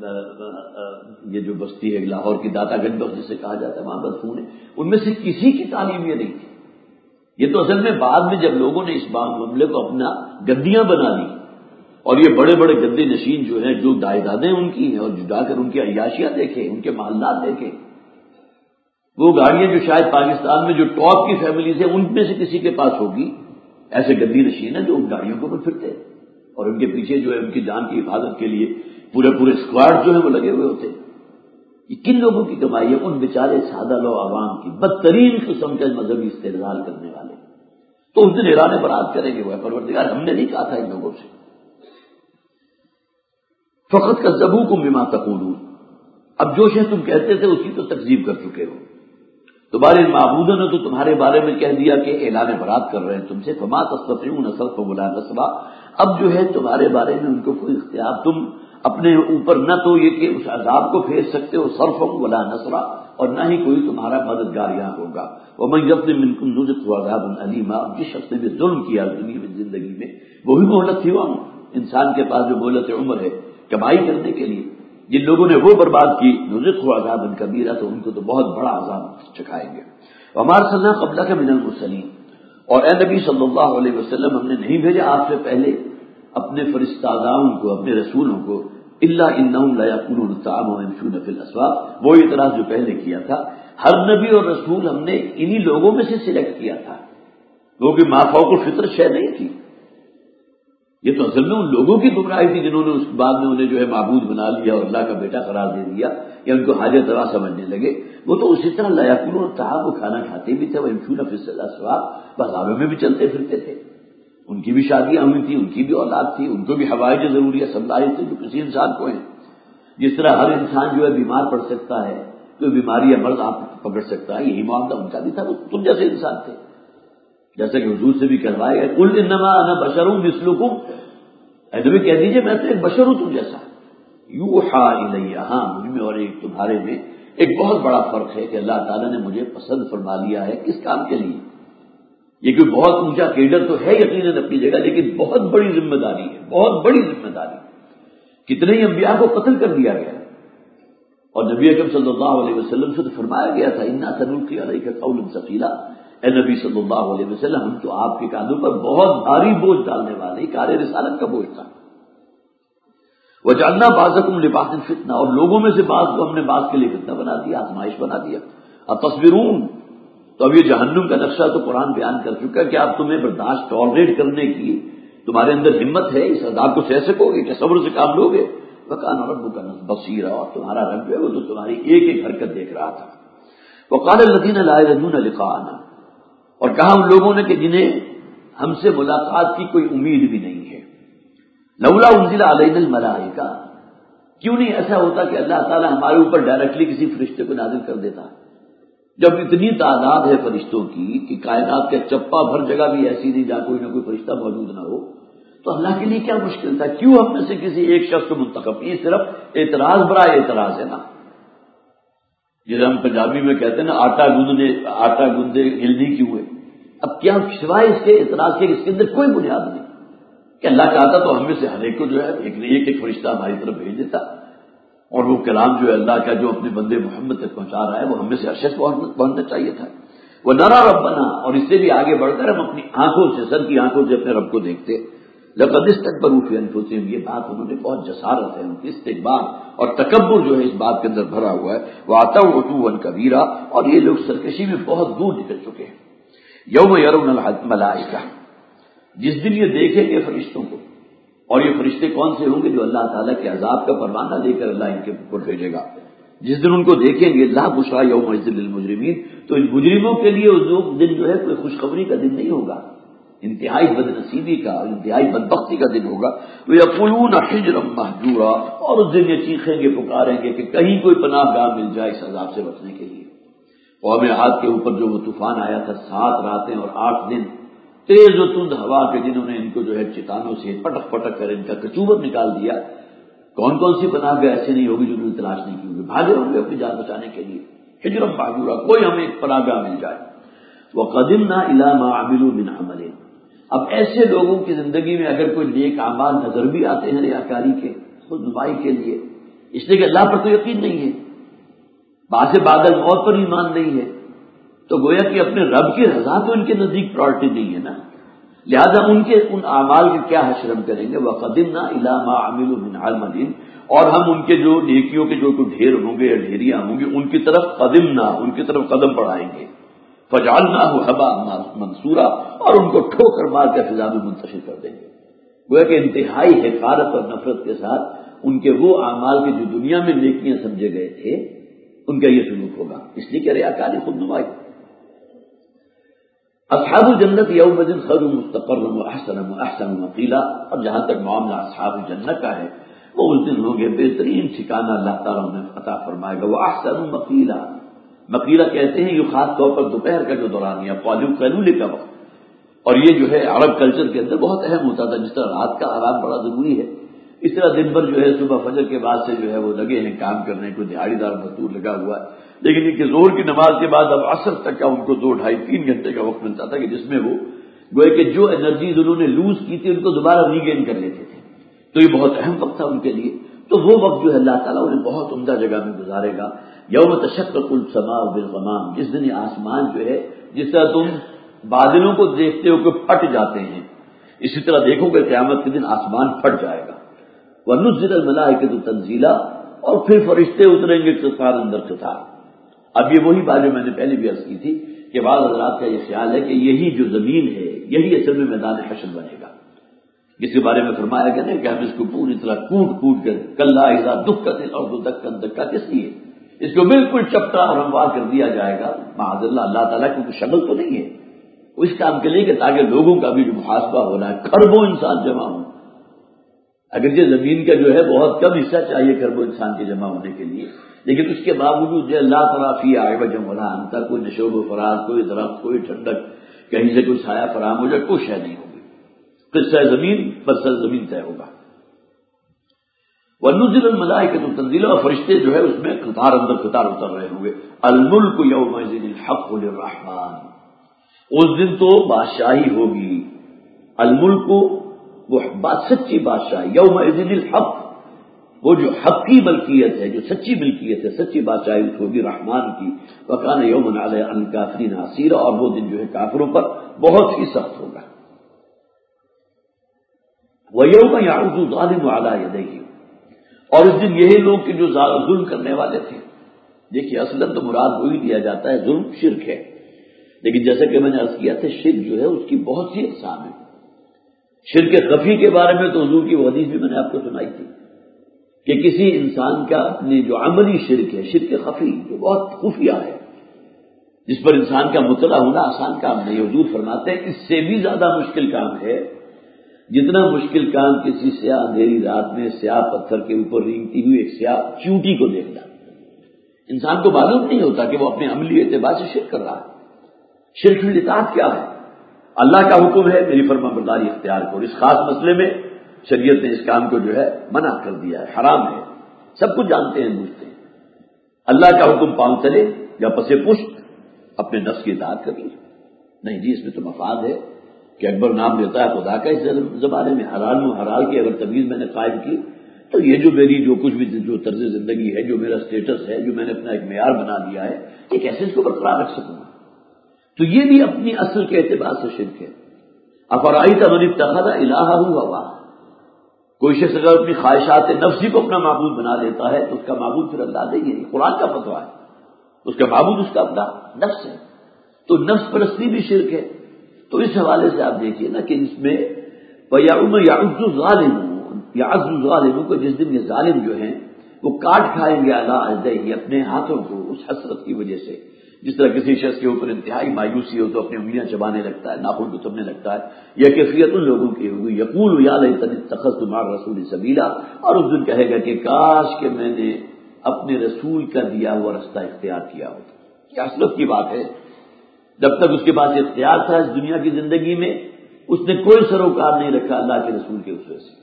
یہ جو بستی ہے لاہور کی داتا گنج بخش جسے کہا جاتا ہے وہاں مدفون ہے، ان میں سے کسی کی تعلیم یہ نہیں تھی. یہ تو اصل میں بعد میں جب لوگوں نے اس معاملے کو اپنا گدیاں بنا لی، اور یہ بڑے بڑے گدے نشین جو ہیں، جو جائیدادیں ان کی ہیں، اور جا کر ان کی عیاشیاں دیکھیں، ان کے محلات دیکھیں، وہ گاڑیاں جو شاید پاکستان میں جو ٹاپ کی فیملیز ہیں ان میں سے کسی کے پاس ہوگی، ایسے گدی نشین ہیں جو ان گاڑیوں کو پھرتے ہیں، اور ان کے پیچھے جو ہے ان کی جان کی حفاظت کے لیے پورے اسکواڈ جو ہے وہ لگے ہوئے ہوتے ہیں. یہ کن لوگوں کی کمائی ہے؟ ان بیچارے سادہ لو عوام کی، بدترین قسم کے مذہبی استحصال کرنے والے. تو اس دن اعلان برات کریں گے، وہ پروردگار ہم نے نہیں کہا تھا ان لوگوں سے. فقط کذبوکم بما تقولون، اب جو شے تم کہتے تھے اس کی تو تکذیب کر چکے ہو. تمہارے معبودوں نے تو تمہارے بارے میں کہہ دیا کہ اعلان برات کر رہے ہیں تم سے. فما تستطيعون صرفا ولا نصرا، اب جو ہے تمہارے بارے میں ان کو کوئی اختیار تم اپنے اوپر نہ تو یہ کہ اس عذاب کو پھیر سکتے ہو، صرفا ولا نصرا، اور نہ ہی کوئی تمہارا مددگار یہاں ہوگا. ومن يظلم منكم نذقه عذابا اليما، جس شخص نے بھی ظلم کیا دنیا میں زندگی میں، وہی مہلت تھی وہ انسان کے پاس جو مہلت عمر ہے کمائی کرنے کے لیے. جن لوگوں نے وہ برباد کی، نذقه عذابا کبیرا، تو ان کو تو بہت بڑا عذاب چکھائیں گے. وما ارسلنا قبلك من المرسلين، اور اے نبی صلی اللہ علیہ وسلم ہم نے نہیں بھیجا آپ سے پہلے اپنے فرستاداؤں کو، اپنے رسولوں کو، الا انهم لا ياكلون الطعام ويمشون في الاسواق، وہ اعتراض جو پہلے کیا تھا. ہر نبی اور رسول ہم نے انہی لوگوں میں سے سلیکٹ کیا تھا، کیونکہ ما فوق الفطر شے نہیں تھی. یہ تو اصل میں ان لوگوں کی گمراہی تھی جنہوں نے اس بعد میں انہیں جو ہے معبود بنا لیا اور اللہ کا بیٹا قرار دے دیا، یا ان کو حاجت روا سمجھنے لگے. وہ تو اسی طرح لا یاکلون الطعام، وہ کھانا کھاتے بھی تھے، ويمشون في الاسواق، بازاروں میں بھی چلتے پھرتے تھے. ان کی بھی شادیاں ہوئی تھیں، ان کی بھی اولاد تھی، ان کو بھی حوائج ضروریات سب لاحق تھے جو کسی انسان کو ہیں. جس طرح ہر انسان جو ہے بیمار پڑ سکتا ہے، کوئی بیماری یا مرض آپ پکڑ سکتا ہے، یہی معاملہ ان کا بھی تھا. وہ تم جیسے انسان تھے، جیسا کہ حضور سے بھی کہلوایا گیا قل انما انا بشر مثلکم، اے نبی کہہ دیجیے میں تو ایک بشر ہوں تم جیسا، یوحا الیہ، ہاں مجھ میں اور ایک تمہارے میں ایک بہت بڑا فرق ہے کہ اللہ تعالیٰ نے مجھے پسند فرما لیا ہے کس کام کے لیے. یہ کوئی بہت اونچا کیڈر تو ہے یقیناً اپنی جگہ، لیکن بہت بڑی ذمہ داری ہے، بہت بڑی ذمہ داری. کتنے ہی انبیاء کو قتل کر دیا گیا، اور نبی اکرم صلی اللہ علیہ وسلم سے تو فرمایا گیا تھا انا سنلقی علیک قولا ثقیلا، اے نبی صلی اللہ علیہ وسلم ہم تو آپ کے کاندھوں پر بہت بھاری بوجھ ڈالنے والے، کار رسالت کا بوجھ تھا. وجعلنا بعضکم لبعض فتنہ، اور لوگوں میں سے بعض کو ہم نے بعض کے لیے فتنہ بنا دیا، آزمائش بنا دیا. اب تصبرون، تو اب یہ جہنم کا نقشہ تو قرآن بیان کر چکا کہ آپ تمہیں برداشت ٹالریٹ کرنے کی تمہارے اندر ہمت ہے، اس عذاب کو سہ سکو گے، کہ صبر سے کام لوگے. وکان ربک بصیرا، اور تمہارا رب ہے وہ تو تمہاری ایک ایک حرکت دیکھ رہا تھا. وقال الذین لا یرجون لقاءنا، اور کہا ان لوگوں نے کہ جنہیں ہم سے ملاقات کی کوئی امید بھی نہیں ہے، لولا انزل علینا الملائکہ، کیوں نہیں ایسا ہوتا کہ اللہ تعالی ہمارے اوپر ڈائریکٹلی کسی فرشتے کو نازل کر دیتا. جب اتنی تعداد ہے فرشتوں کی کہ کائنات کے چپا بھر جگہ بھی ایسی نہیں جہاں کوئی نہ کوئی فرشتہ موجود نہ ہو، تو اللہ کے لیے کیا مشکل تھا؟ کیوں ہم میں سے کسی ایک شخص کو منتخب؟ یہ صرف اعتراض برائے اعتراض ہے نا. جسے ہم پنجابی میں کہتے ہیں نا آٹا گوندے ہلنی کیوں ہے. اب کیا سوائے اس کے اعتراض کے اس کے اندر کوئی بنیاد نہیں کہ اللہ چاہتا تو ہم میں سے ہر ایک کو جو ہے ایک فرشتہ ہماری طرف بھیج دیتا، اور وہ کلام جو ہے اللہ کا جو اپنے بندے محمد تک پہنچا رہا ہے وہ ہم میں سے ہر شخص پہنچنا چاہیے تھا. وہ نرا ربنا، اور اس سے بھی آگے بڑھ کر ہم اپنی آنکھوں سے، سر کی آنکھوں سے اپنے رب کو دیکھتے. لقد استكبروا في انفسهم، یہ بات انہوں نے بہت جسارت ہے، ان کی استکبار اور تکبر جو ہے اس بات کے اندر بھرا ہوا ہے. واتوا عتوا كبيرا، اور یہ لوگ سرکشی میں بہت دور نکل چکے ہیں. یوم يرون الملائکہ، جس دن یہ دیکھیں گے فرشتوں کو، اور یہ فرشتے کون سے ہوں گے؟ جو اللہ تعالیٰ کے عذاب کا پروانہ لے کر اللہ ان کے اوپر بھیجے گا. جس دن ان کو دیکھیں گے لا بشرا یومئذ للمجرمین، تو ان مجرموں کے لیے اس دن جو ہے کوئی خوشخبری کا دن نہیں ہوگا، انتہائی بد نصیبی کا، انتہائی بدبختی کا دن ہوگا. وَيَقُولُونَ حِجْرًا مَحْجُورًا، اور اس دن یہ چیخیں گے پکاریں گے کہ کہیں کوئی پناہ گاہ مل جائے اس عذاب سے بچنے کے لیے. قوم عاد کے اوپر جو وہ طوفان آیا تھا، 7 راتیں اور 8 دن تیز و تند ہوا کے جنہوں نے ان کو جو ہے چٹانوں سے پٹک پٹک کر ان کا کچوبر نکال دیا. کون کون سی پناہ گاہ ایسے نہیں ہوگی جنہوں نے تلاش نہیں کی ہوگی، بھاگے ہوں گے اپنی جان بچانے کے لیے. حجرا مہجورا، کوئی ہمیں ایک پناہ گاہ مل جائے. وَقَدِمْنَا إِلَىٰ مَا عَمِلُوا مِنْ عَمَلٍ، اب ایسے لوگوں کی زندگی میں اگر کوئی نیک اعمال نظر بھی آتے ہیں ریاکاری کے، خود نمائی کے لیے، اس لیے کہ اللہ پر تو یقین نہیں ہے، بعض بادل موت پر ایمان نہیں ہے، تو گویا کہ اپنے رب کی رضا تو ان کے نزدیک پرائرٹی نہیں ہے نا، لہذا ان اعمال کے کیا حشر ہم کریں گے. وَقَدِمْنَا إِلَىٰ مَا عَمِلُوا مِنْ عَمَلٍ، اور ہم ان کے جو نیکیوں کے جو ڈھیر ہوں گے یا ڈھیریاں ہوں گی ان کی طرف قدمنا، ان کی طرف قدم بڑھائیں گے. فَجَعَلْنَاهُ هَبَاءً مَنثُورًا، اور ان کو ٹھوکر مار کے فضا میں منتشر کر دیں گے. گویا کہ انتہائی حقارت اور نفرت کے ساتھ ان کے وہ اعمال کے جو دنیا میں نیکیاں سمجھے گئے تھے ان کا یہ سلوک ہوگا، اس لیے کہ ریاکاری خود نمائی. اصحاب الجنت یومئذ خیر مستقرا واحسن مقیلا، اور جہاں تک معاملہ اصحاب الجنت کا ہے وہ اس دن ہوں گے بہترین ٹھکانہ اللہ تعالیٰ انہیں عطا فرمائے گا. واحسن مقیلا، مقیلا کہتے ہیں یہ خاص طور پر دوپہر کا جو دورانیہ قیلولے کا وقت، اور یہ جو ہے عرب کلچر کے اندر بہت اہم ہوتا تھا. جس طرح رات کا آرام بڑا ضروری ہے، اس طرح دن بھر جو ہے صبح فجر کے بعد سے جو ہے وہ لگے ہیں کام کرنے کو، دیہڑی دار مزدور لگا ہوا ہے، لیکن یہ کہ زور کی نماز کے بعد اب عصر تک کا ان کو 2 ڈھائی 3 گھنٹے کا وقت ملتا تھا کہ جس میں وہ گویا کہ جو انرجیز انہوں نے لوز کی تھی ان کو دوبارہ ریگین کر لیتے تھے. تو یہ بہت اہم وقت تھا ان کے لیے. تو وہ وقت جو ہے اللہ تعالیٰ انہیں بہت عمدہ جگہ میں گزارے گا. یوم تشقق السماء بالغمام، جس دن آسمان جو ہے جس طرح تم بادلوں کو دیکھتے ہو کہ پھٹ جاتے ہیں، اسی طرح دیکھو کہ قیامت کے دن آسمان پھٹ جائے گا. وَنُزِّلَ الْمَلَائِكَةُ تَنزِيلًا، اور پھر فرشتے اتریں گے قطار اندر قطار. اب یہ وہی بات جو میں نے پہلے بھی عرض کی تھی کہ بعض حضرات کا یہ خیال ہے کہ یہی جو زمین ہے یہی اصل میں میدان حشر بنے گا، جس کے بارے میں فرمایا گیا نا کہ ہم اس کو پوری طرح کوٹ کر کلا اذا دکت الارض دکا دکا، کس لیے اس کو بالکل چپٹا اور ہموار کر دیا جائے گا. معاذ اللہ تعالیٰ کی کوئی شکل تو نہیں ہے، اس کام کے لیے کہ تاکہ لوگوں کا بھی جو محاسبہ ہو رہا ہے، کھربوں انسان جمع ہوں. اگرچہ زمین کا جو ہے بہت کم حصہ چاہیے کھربوں انسان کے جمع ہونے کے لیے، لیکن اس کے باوجود جو اللہ تعالیٰ فی عوج ولا امتا، کوئی نشوب و فراز، کوئی درخت، کوئی ٹھنڈک، کہیں سے کوئی سایہ فراہم ہو جائے کوئی شے نہیں ہوگی. قصہ زمین پر سر زمین طے ہوگا. وَنُزِلَ الْمَلَائِكَةُ تَنزِيلًا، اور فرشتے جو ہے اس میں قطار اندر قطار اتر رہے ہوں گے. الْمُلْكُ يَوْمَئِذٍ الْحَقُّ لِلرَّحْمَٰنِ، اس دن تو بادشاہی ہوگی. الملک وہ بات سچی بادشاہی، یومئذ الحق، وہ جو حق کی ملکیت ہے، جو سچی ملکیت ہے، سچی بادشاہی ہوگی رحمان کی. وَكَانَ يَوْمٌ عَلَى الْكَافِرِينَ عَسِيرًا، اور وہ دن جو ہے کافروں پر بہت ہی سخت ہوگا. وَيَوْمَ يَعُضُّ الظَّالِمُ عَلَى يَدَيْهِ، اور اس دن یہی لوگ کہ جو ظلم کرنے والے تھے. دیکھیے اصلاً تو مراد وہی دیا جاتا ہے، ظلم شرک ہے، لیکن جیسا کہ میں نے عرض کیا تھا شرک جو ہے اس کی بہت سی اقسام ہیں. شرک خفی کے بارے میں تو حضور کی وہ حدیث بھی میں نے آپ کو سنائی تھی کہ کسی انسان کا اپنے جو عملی شرک ہے، شرک خفی جو بہت خفیہ ہے، جس پر انسان کا مطلع ہونا آسان کام نہیں. حضور فرماتے ہیں اس سے بھی زیادہ مشکل کام ہے، جتنا مشکل کام کسی سیاہ اندھیری رات میں سیاہ پتھر کے اوپر رینگتی ہوئی ایک سیاہ چیونٹی کو دیکھنا. انسان کو معلوم نہیں ہوتا کہ وہ اپنے عملی اعتبار سے شرک کر رہا ہے. شرک کی اطاعت کیا ہے؟ اللہ کا حکم ہے میری فرما برداری اختیار کرو. اس خاص مسئلے میں شریعت نے اس کام کو جو ہے منع کر دیا ہے، حرام ہے. سب کچھ جانتے ہیں، بوجھتے ہیں. اللہ کا حکم پاؤں چلے یا پسے پشت اپنے نفس کی اطاعت کر لی. نہیں جی، اس میں تو مفاد ہے کہ اکبر نام لیتا ہے خدا کا. اس زمانے میں حلال و حلال کی اگر تمیز میں نے قائم کی تو یہ جو میری جو کچھ بھی جو طرز زندگی ہے، جو میرا اسٹیٹس ہے، جو میں نے اپنا ایک معیار بنا دیا ہے، یہ کیسے اس کو برقرار رکھ سکوں گا؟ تو یہ بھی اپنی اصل کے اعتبار سے شرک ہے. افرائیت من اتخذ الہہ ہواہ، کوئی شخص اگر اپنی خواہشات نفسی کو اپنا معبود بنا لیتا ہے تو اس کا معبود پھر اللہ نہیں ہے. قرآن کا فتویٰ ہے، اس کا معبود اس کا اپنا نفس ہے. تو نفس پرستی بھی شرک ہے. تو اس حوالے سے آپ دیکھیے نا کہ اس میں وَيَوْمَ يَعُضُّ الظَّالِمُ يَعَضُّ الظَّالِمُ کو جس دن یہ ظالم جو ہیں وہ کاٹ کھائیں گے عَلَىٰ يَدَيْهِ، اپنے ہاتھوں کو، اس حسرت کی وجہ سے. جس طرح کسی شخص کے اوپر انتہائی مایوسی ہو تو اپنی انگلیاں چبانے لگتا ہے، ناخن کو چبنے لگتا ہے. یہ کیفیت ان لوگوں کی ہوگی. یقول یا لیتنی اتخذت مع الرسول سبیلا، اور اس دن کہے گا کہ کاش کہ میں نے اپنے رسول کا دیا ہوا رستہ اختیار کیا ہوتا. کیا حسرت کی بات ہے. جب تک اس کے پاس اختیار تھا اس دنیا کی زندگی میں، اس نے کوئی سروکار نہیں رکھا اللہ کے رسول کے اسوے سے.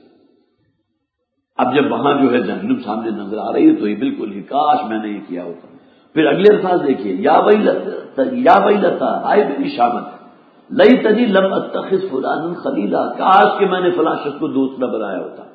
اب جب وہاں جو ہے جہنم سامنے نظر آ رہی ہے تو یہ بالکل ہی کاش میں نے یہ کیا ہوتا. پھر اگلے الفاظ دیکھیے، یا ویلتا، آئے میری شامت، لیتنی لم اتخذ فلانا خلیلا، کاش کہ میں نے فلاں شخص کو دوست نہ بنایا ہوتا.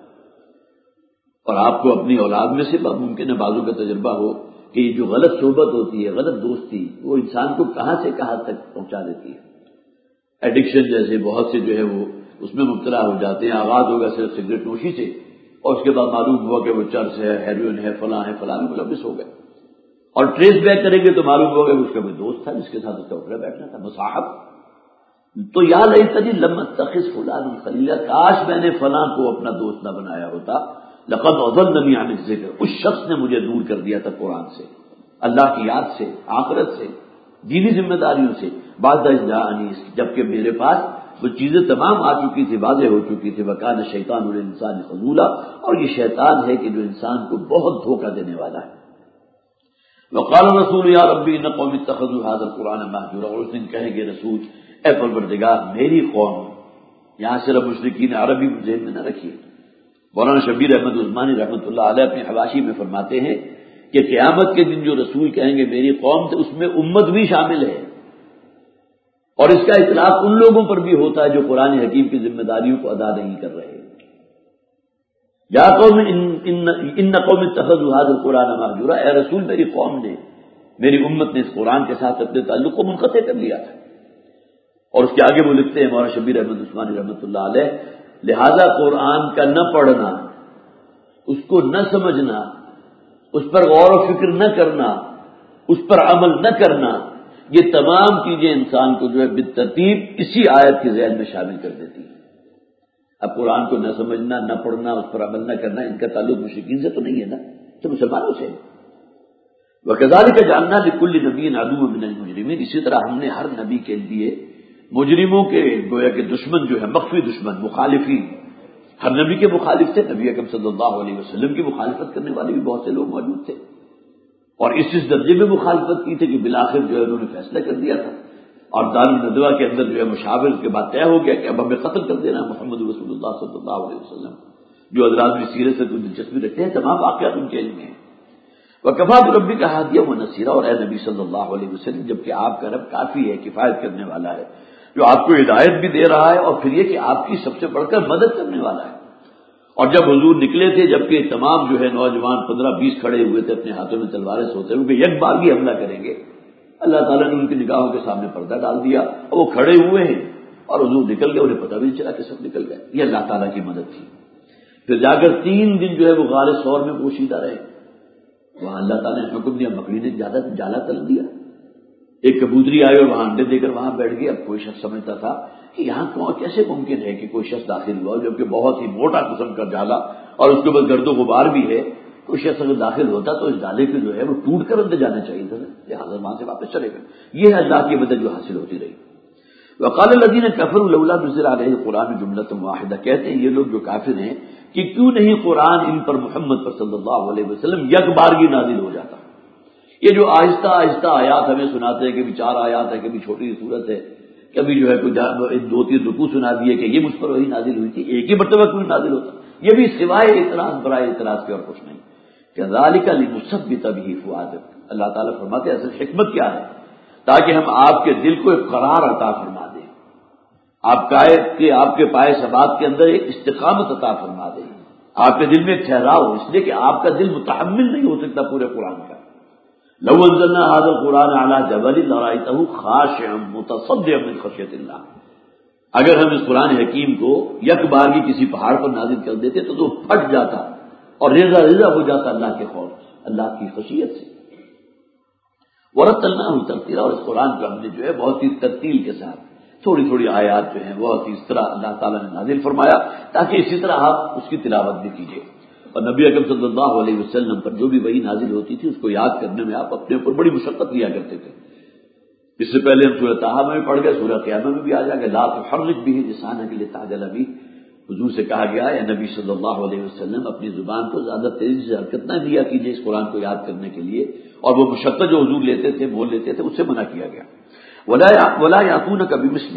اور آپ کو اپنی اولاد میں سے ممکن ہے بعضوں کا تجربہ ہو کہ یہ جو غلط صحبت ہوتی ہے، غلط دوستی، وہ انسان کو کہاں سے کہاں تک پہنچا دیتی ہے. ایڈکشن جیسے بہت سے جو ہے وہ اس میں مبتلا ہو جاتے ہیں. آغاز ہوگا صرف سگریٹ نوشی سے، اور اس کے بعد معلوم ہوا کہ وہ چرس ہے، ہیروئن ہے، فلاں میں ملوث ہو گئے. اور ٹریس بیک کریں گے تو معلوم ہوگا کہ اس کا کوئی دوست تھا جس کے ساتھ اس کا اٹھنا بیٹھنا تھا، مصاحب. تو یا لیتنی لم اتخذ فلانا خلیلا، کاش میں نے فلاں کو اپنا دوست نہ بنایا ہوتا. لقد اضلنی عن الذکر، اس شخص نے مجھے دور کر دیا تھا قرآن سے، اللہ کی یاد سے، آخرت سے، دینی ذمہ داریوں سے. بعد از جاءنی، جبکہ میرے پاس وہ چیزیں تمام آ چکی تھی، واضح ہو چکی تھی. وکان الشیطان للانسان خذولا، اور یہ شیطان ہے کہ جو انسان کو بہت دھوکہ دینے والا ہے. وقال الرسول یا ربی ان قوم اتخذوا هذا القرآن مهجورا، اور اس دن کہیں گے رسول اے پروردگار میری قوم، یہاں صرف مشرکین عربی ذہن میں نہ رکھیے. مولانا شبیر احمد عثمانی رحمۃ اللہ علیہ اپنی حواشی میں فرماتے ہیں کہ قیامت کے دن جو رسول کہیں گے میری قوم، تو اس میں امت بھی شامل ہے. اور اس کا اطلاق ان لوگوں پر بھی ہوتا ہے جو قرآن حکیم کی ذمہ داریوں کو ادا نہیں کر رہے. یا قوم ان قوم اتخذوا هذا القرآن مهجورا، اے رسول میری قوم نے، میری امت نے اس قرآن کے ساتھ اپنے تعلق کو منقطع کر لیا تھا. اور اس کے آگے وہ لکھتے ہیں مولانا شبیر احمد عثمانی رحمۃ اللہ علیہ، لہذا قرآن کا نہ پڑھنا، اس کو نہ سمجھنا، اس پر غور و فکر نہ کرنا، اس پر عمل نہ کرنا، یہ تمام چیزیں انسان کو جو ہے بالترتیب اسی آیت کے ذیل میں شامل کر دیتی ہیں. اب قرآن کو نہ سمجھنا، نہ پڑھنا، اس پر عمل نہ کرنا، ان کا تعلق مشرکین سے تو نہیں ہے نا، تو مسلمانوں سے. وَكَذَلِكَ جَعَلْنَا لِكُلِّ نَبِيٍّ عَدُوًّا مِنَ الْمُجْرِمِينَ، اسی طرح ہم نے ہر نبی کے لیے مجرموں کے گویا کہ دشمن جو ہے، مخفی دشمن، مخالفین، ہر نبی کے مخالف تھے. نبی اکرم صلی اللہ علیہ وسلم کی مخالفت کرنے والے بھی بہت سے لوگ موجود تھے، اور اس درجے میں مخالفت کی تھی کہ بالآخر جو ہے انہوں نے فیصلہ کر دیا تھا اور دار الندوہ کے اندر جو ہے مشاورت کے بعد طے ہو گیا کہ اب ہمیں قتل کر دینا ہے محمد رسول اللہ صلی اللہ علیہ وسلم. جو حضرات بھی سیرت سے کوئی دلچسپی رکھتے ہیں تمام واقعات ان کے علم میں ہیں. وکفیٰ بربی کا ہادیہ و نصیرہ، اور اے نبی صلی اللہ علیہ وسلم جبکہ آپ کا رب کافی ہے، کفایت کرنے والا ہے، جو آپ کو ہدایت بھی دے رہا ہے اور پھر یہ کہ آپ کی سب سے بڑھ کر مدد کرنے والا ہے. اور جب حضور نکلے تھے جبکہ تمام جو ہے نوجوان 15-20 کھڑے ہوئے تھے اپنے ہاتھوں میں تلواریں سوتے ہوئے کہ یک بار بھی حملہ کریں گے، اللہ تعالیٰ نے ان کی نگاہوں کے سامنے پردہ ڈال دیا اور وہ کھڑے ہوئے ہیں اور حضور نکل گئے، انہیں پتہ بھی نہیں چلا کہ سب نکل گئے. یہ اللہ تعالیٰ کی مدد تھی. پھر جا کر 3 دن جو ہے وہ غار ثور میں پوشیدہ رہے. وہاں اللہ تعالیٰ نے حکم دیا، مکڑی نے جالا تل دیا. ایک کبوتری آئی اور وہاں انڈے دے کر وہاں بیٹھ گئی. اب کوئی شخص سمجھتا تھا کہ یہاں کیسے ممکن ہے کہ کوئی شخص داخل ہوا جبکہ بہت ہی موٹا قسم کا جالا اور اس کے بعد گرد و غبار بھی ہے. کوئی شخص اگر داخل ہوتا تو اس جالے کے جو ہے وہ ٹوٹ کر اندر جانا چاہیے تھا، لہٰذا وہاں سے واپس چلے گئے. یہ ہے اللہ کی مدد جو حاصل ہوتی رہی. وقال الذين كفروا لولا نزل عليه القرآن جملة واحدة، کہتے ہیں یہ لوگ جو کافر ہیں کہ کیوں نہیں قرآن ان پر محمد پر صلی اللہ علیہ وسلم یک بارگی نازل ہو جاتا. یہ جو آہستہ آہستہ آیات ہمیں سناتے ہیں، کبھی 4 آیات ہے، کبھی چھوٹی صورت ہے، کبھی جو ہے کوئی 2-3 رکوع سنا دیے کہ یہ مجھ پر وہی نازل ہوئی تھی، ایک ہی مرتبہ کیوں نازل ہوتا. یہ بھی سوائے اعتراض برائے اعتراض کے اور کچھ نہیں. كذلك لنثبت به فؤادك، اللہ تعالیٰ فرماتے ہیں اصل حکمت کیا ہے، تاکہ ہم آپ کے دل کو ایک قرار عطا فرما دیں، آپ کے پائے ثبات کے اندر ایک استقامت عطا فرما دیں، آپ کے دل میں ایک ٹھہراؤ، اس لیے کہ آپ کا دل متحمل نہیں ہو سکتا پورے قرآن کا. لو انزلنا هذا القرآن على جبل لرأيته خاشعا متصدعا من خشية الله، اگر ہم اس قرآن حکیم کو یک بارگی کسی پہاڑ پر نازل کر دیتے تو وہ پھٹ جاتا اور ریزہ ریزہ ہو جاتا اللہ کے خوف، اللہ کی خشیت سے. ورتلناہ ترتیلا، اور اس قرآن کو ہم نے جو ہے بہت ہی ترتیل کے ساتھ تھوڑی تھوڑی آیات جو ہیں بہت ہی اس طرح اللہ تعالیٰ نے نازل فرمایا تاکہ اسی طرح آپ اس کی تلاوت بھی کیجیے. اور نبی اکرم صلی اللہ علیہ وسلم پر جو بھی وحی نازل ہوتی تھی اس کو یاد کرنے میں آپ اپنے اوپر بڑی مشقت لیا کرتے تھے. اس سے پہلے ہم سورہ طٰہٰ میں بھی پڑھ گئے، سورہ قیامہ میں بھی آ جائے گا لا تحرک به لسانک لتعجل به. حضور سے کہا گیا ہے نبی صلی اللہ علیہ وسلم اپنی زبان کو زیادہ تیزی سے حرکت نہ دیا کیجیے اس قرآن کو یاد کرنے کے لیے، اور وہ مشقت جو حضور لیتے تھے بول لیتے تھے اس سے منع کیا گیا. ولا یاتونک بمثل،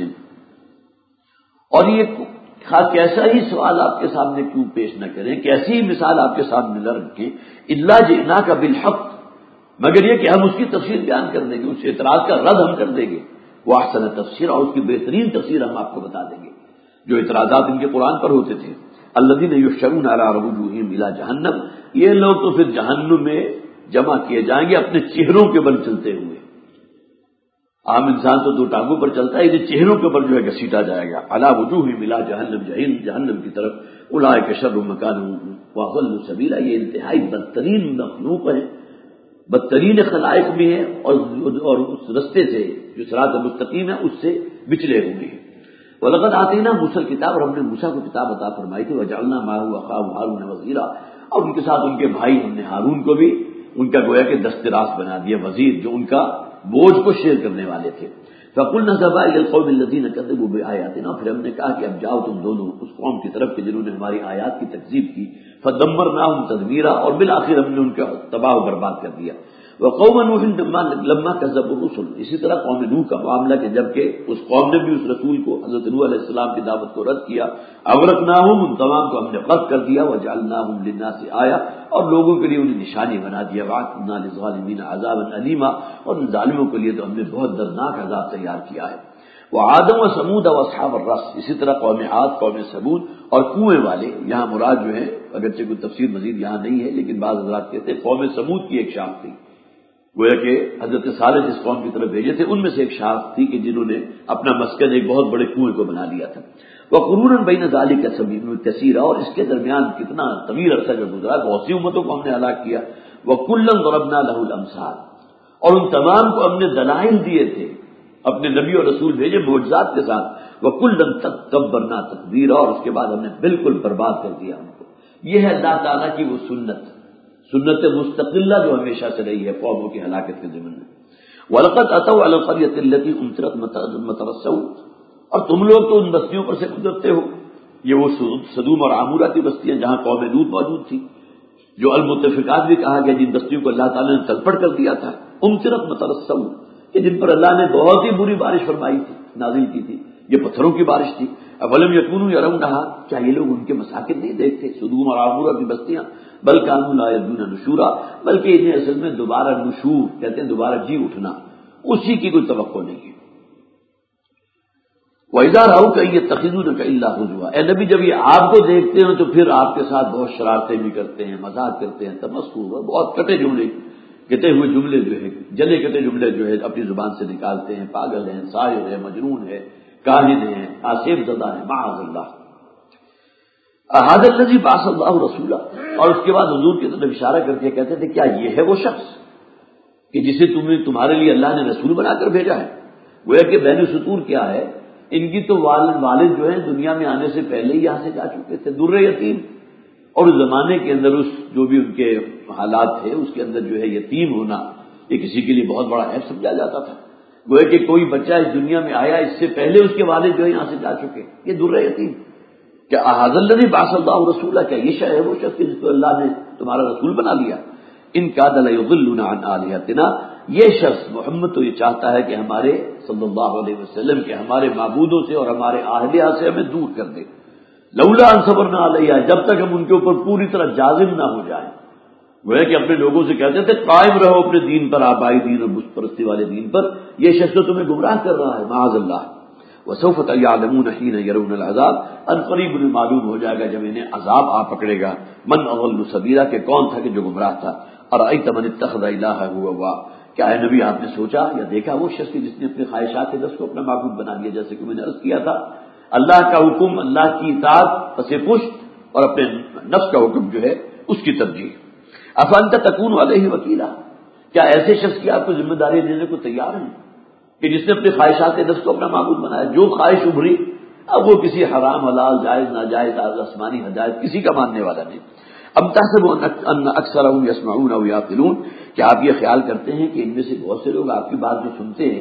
اور یہ خاص کیسا ہی سوال آپ کے سامنے کیوں پیش نہ کریں، کیسی ہی مثال آپ کے سامنے نہ رکھیں، الا جئناک بالحق، مگر یہ کہ ہم اس کی تفسیر بیان کر دیں گے، اس اعتراض کا رد ہم کر دیں گے. وہ احسن تفسیر، اور اس کی بہترین تفسیر ہم آپ کو بتا دیں گے جو اعتراضات ان کے قرآن پر ہوتے تھے. الذین یحشرون علی وجوہہم الی جہنم، یہ لوگ تو پھر جہنم میں جمع کیے جائیں گے اپنے چہروں کے بل چلتے ہوئے. عام انسان تو 2 ٹانگوں پر چلتا ہے، یہ چہروں کے اوپر جو ہے گھسیٹا جائے گا. علی وجوہہم الی جہنم، جہنم کی طرف. اولئک شر مکانا واضل سبیلا، یہ انتہائی بدترین مخلوق ہیں، بدترین خلائق بھی ہیں اور اس رستے سے جو صراط مستقیم ہے اس سے بچلے ہوئے ہیں. وَلَقَدْ آتَيْنَا مُوسَىٰ الْكِتَابَ، اور ہم نے موسیٰ کو کتاب عطا فرمائی تھی. وَجَعَلْنَا مَعَهُ أَخَاهُ هَارُونَ وَزِيرًا، اور ان کے ساتھ ان کے بھائی ہم نے ہارون کو بھی ان کا گویا کہ دست راست بنا دیا، وزیر جو ان کا بوجھ کو شیئر کرنے والے تھے. فَقُلْنَا اذْهَبَا إِلَى الْقَوْمِ الَّذِينَ كَذَّبُوا بِآيَاتِنَا، پھر ہم نے کہا کہ اب جاؤ تم دونوں اس قوم کی طرف کہ جنہوں نے ہماری آیات کی تکذیب کی. فَدَمَّرْنَاهُمْ تَدْمِيرًا، اور بالآخر ہم نے ان کا تباہ و برباد کر دیا. وقوم نوح لما كذبوا الرسل، اسی طرح قوم نوح کا معاملہ کہ جبکہ اس قوم نے بھی اس رسول کو حضرت نوح علیہ السلام کی دعوت کو رد کیا. اغرقناہم، ان تمام کو ہم نے غرق کر دیا. وجعلناہم للناس آیہ، اور لوگوں کے لیے انہیں نشانی بنا دیا. وَأَعْتَدْنَا لِلظَّالِمِينَ عَذَابًا أَلِيمًا، اور ان ظالموں کے لیے تو ہم نے بہت دردناک عذاب تیار کیا ہے. وعاد وثمود واصحاب الرس، اسی طرح قوم عاد، قوم ثمود اور کنویں والے. یہاں مراد جو ہے اگرچہ کوئی تفسیر مزید یہاں نہیں ہے لیکن بعض حضرات کہتے ہیں قوم ثمود کی ایک شاخ تھی، گویا کہ حضرت صالح جس قوم کی طرف بھیجے تھے ان میں سے ایک شاخ تھی کہ جنہوں نے اپنا مسکن ایک بہت بڑے کنویں کو بنا لیا تھا. وقرونا بین ذلک سبیل کثیرا، اور اس کے درمیان کتنا طویل عرصہ جو گزرا، بہت سی امتوں کو ہم نے ہلاک کیا. وکلا ضربنا له الامثال، اور ان تمام کو ہم نے دلائل دیے تھے، اپنے نبی اور رسول بھیجے معجزات کے ساتھ. وکلا تکبرنا تکبیرا، اور اس کے بعد ہم نے بالکل برباد کر دیا ان کو. یہ ہے اللہ تعالیٰ کی وہ سنت مستقلہ جو ہمیشہ سے رہی ہے قوموں کی ہلاکت کے ضمن میں. وَلَقَدْ أَتَوْا عَلَى الْقَرْيَةِ الَّتِي أُمْطِرَتْ مَتَرَسَّوْا، اور تم لوگ تو ان بستیوں پر سے گزرتے ہو. یہ وہ سدوم اور عامورہ کی بستیاں جہاں قوم لوط موجود تھی، جو المتفقات بھی کہا گیا جن بستیوں کو اللہ تعالیٰ نے تلپٹ کر دیا تھا. أُمْطِرَتْ مَتَرَسَّوْا، کہ جن پر اللہ نے بہت ہی بری بارش فرمائی تھی، نازل کی تھی، یہ پتھروں کی بارش تھی. اولم یکونوا یرونہا، کیا یہ لوگ ان کے مساکن نہیں دیکھتے؟ صدور اور عبورہ کی بستیاں، بل کانوا لا یرجون نشورا، بلکہ انہیں اصل میں دوبارہ نشور کہتے ہیں، دوبارہ جی اٹھنا، اسی کی کوئی توقع نہیں ہے. وَإِذَا رَأَوْكَ يَتَّخِذُونَكَ إِلَّا هُزُوًا، اے نبی جب یہ آپ کو دیکھتے ہیں تو پھر آپ کے ساتھ بہت شرارتیں بھی کرتے ہیں، مذاق کرتے ہیں، تمسخر، بہت کٹے جملے، کٹے ہوئے جملے جو ہے، جلے کٹے جملے جو ہے اپنی زبان سے نکالتے ہیں. پاگل ہیں، ساحر ہے، مجنون ہے، کاہن ہے، آصف زدہ ہے، معاذ اللہ. هَذَا الَّذِي بَعَثَ اللَّهُ رَسُولًا، اور اس کے بعد حضور کی طرف اشارہ کر کے کہتے تھے کیا یہ ہے وہ شخص کہ جسے تمہارے لیے اللہ نے رسول بنا کر بھیجا ہے؟ گویا کہ بین سطور کیا ہے، ان کی تو والد جو ہیں دنیا میں آنے سے پہلے ہی یہاں سے جا چکے تھے، در یتیم، اور اس زمانے کے اندر اس جو بھی ان کے حالات تھے اس کے اندر جو ہے یتیم ہونا یہ کسی کے لیے بہت بڑا عیب سمجھا جاتا تھا. گویا کہ کوئی بچہ اس دنیا میں آیا اس سے پہلے اس کے والد جو ہے یہاں سے جا چکے، یہ در یتیم. کیا هَذَا الَّذِي بَعَثَ اللَّهُ رَسُولًا، کیا یہ شے ہے وہ شخص جس کو اللہ نے تمہارا رسول بنا لیا؟ ان کاد لیضلنا عن آلہتنا، یہ شخص محمد تو یہ چاہتا ہے کہ ہمارے صلی اللہ علیہ وسلم کے ہمارے معبودوں سے اور ہمارے آلہہ سے ہمیں دور کر دے. لولا ان صبرنا علیہ، جب تک ہم ان کے اوپر پوری طرح جازم نہ ہو جائیں. وہ ہے کہ اپنے لوگوں سے کہتے تھے قائم رہو اپنے دین پر، آبائی دین اور بت پرستی والے دین پر، یہ شخص تو تمہیں گمراہ کر رہا ہے، معاذ اللہ. وسوف یعلمون حین یرون العذاب، ان قریب انہیں معلوم ہو جائے گا جب انہیں عذاب آ پکڑے گا، من اضل سبیلا، کہ کون تھا کہ جو گمراہ تھا. ارأیت من اتخذ الہہ ہوا، کیا اے نبی آپ نے سوچا یا دیکھا وہ شخص جس نے اپنے خواہشات نفس کو اپنا معبود بنا لیا؟ جیسے کہ میں نے عرض کیا تھا، اللہ کا حکم، اللہ کی اطاعت پس پشت، اور اپنے نفس کا حکم جو ہے اس کی ترجیح. افانت تکون علیہ وکیلا، کیا ایسے شخص کی آپ کو ذمہ داری دینے کو تیار ہیں کہ جس نے اپنے خواہشات نفس کو اپنا معبود بنایا؟ جو خواہش ابھری، اب وہ کسی حرام حلال جائز ناجائز آسمانی حجائز کسی کا ماننے والا نہیں. ام تحسب ان اکثرهم یسمعون او یعقلون، کیا آپ یہ خیال کرتے ہیں کہ ان میں سے بہت سے لوگ آپ کی بات جو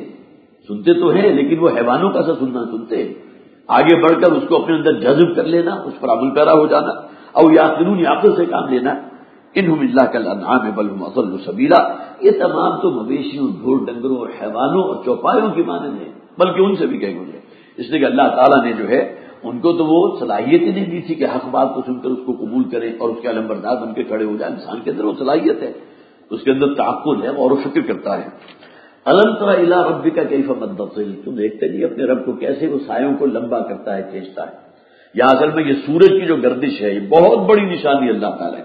سنتے تو ہیں لیکن وہ حیوانوں کا سا سننا سنتے ہیں، آگے بڑھ کر اس کو اپنے اندر جذب کر لینا، اس پر عمل پیرا ہو جانا. او یعقلون، عقل سے کام لینا. انہم الا کالانعام بل هم اضل سبیلا، یہ تمام تو مویشیوں، ڈھور ڈنگروں اور حیوانوں اور چوپایوں کی مانند ہیں، بلکہ ان سے بھی کہیں گزرے. اس لیے کہ اللہ تعالیٰ نے جو ہے ان کو تو وہ صلاحیت ہی نہیں دی تھی کہ حق بات کو سن کر اس کو قبول کریں اور اس کے علمبردار بن کے کھڑے ہو جائیں. انسان کے اندر وہ صلاحیت ہے، اس کے اندر تعقل ہے، غور و فکر کرتا ہے. الم تر الی ربک کیف مد الظل، تم دیکھتے نہیں اپنے رب کو کیسے وہ سایوں کو لمبا کرتا ہے، کھینچتا ہے. یہاں اصل میں یہ سورج کی جو گردش ہے یہ بہت بڑی نشانی اللہ تعالیٰ کی.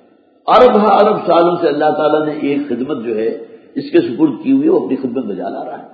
ارب سالوں سے اللہ تعالیٰ نے ایک خدمت جو ہے اس کے سپرد کی ہوئی، وہ اپنی خدمت بجا لا رہا ہے،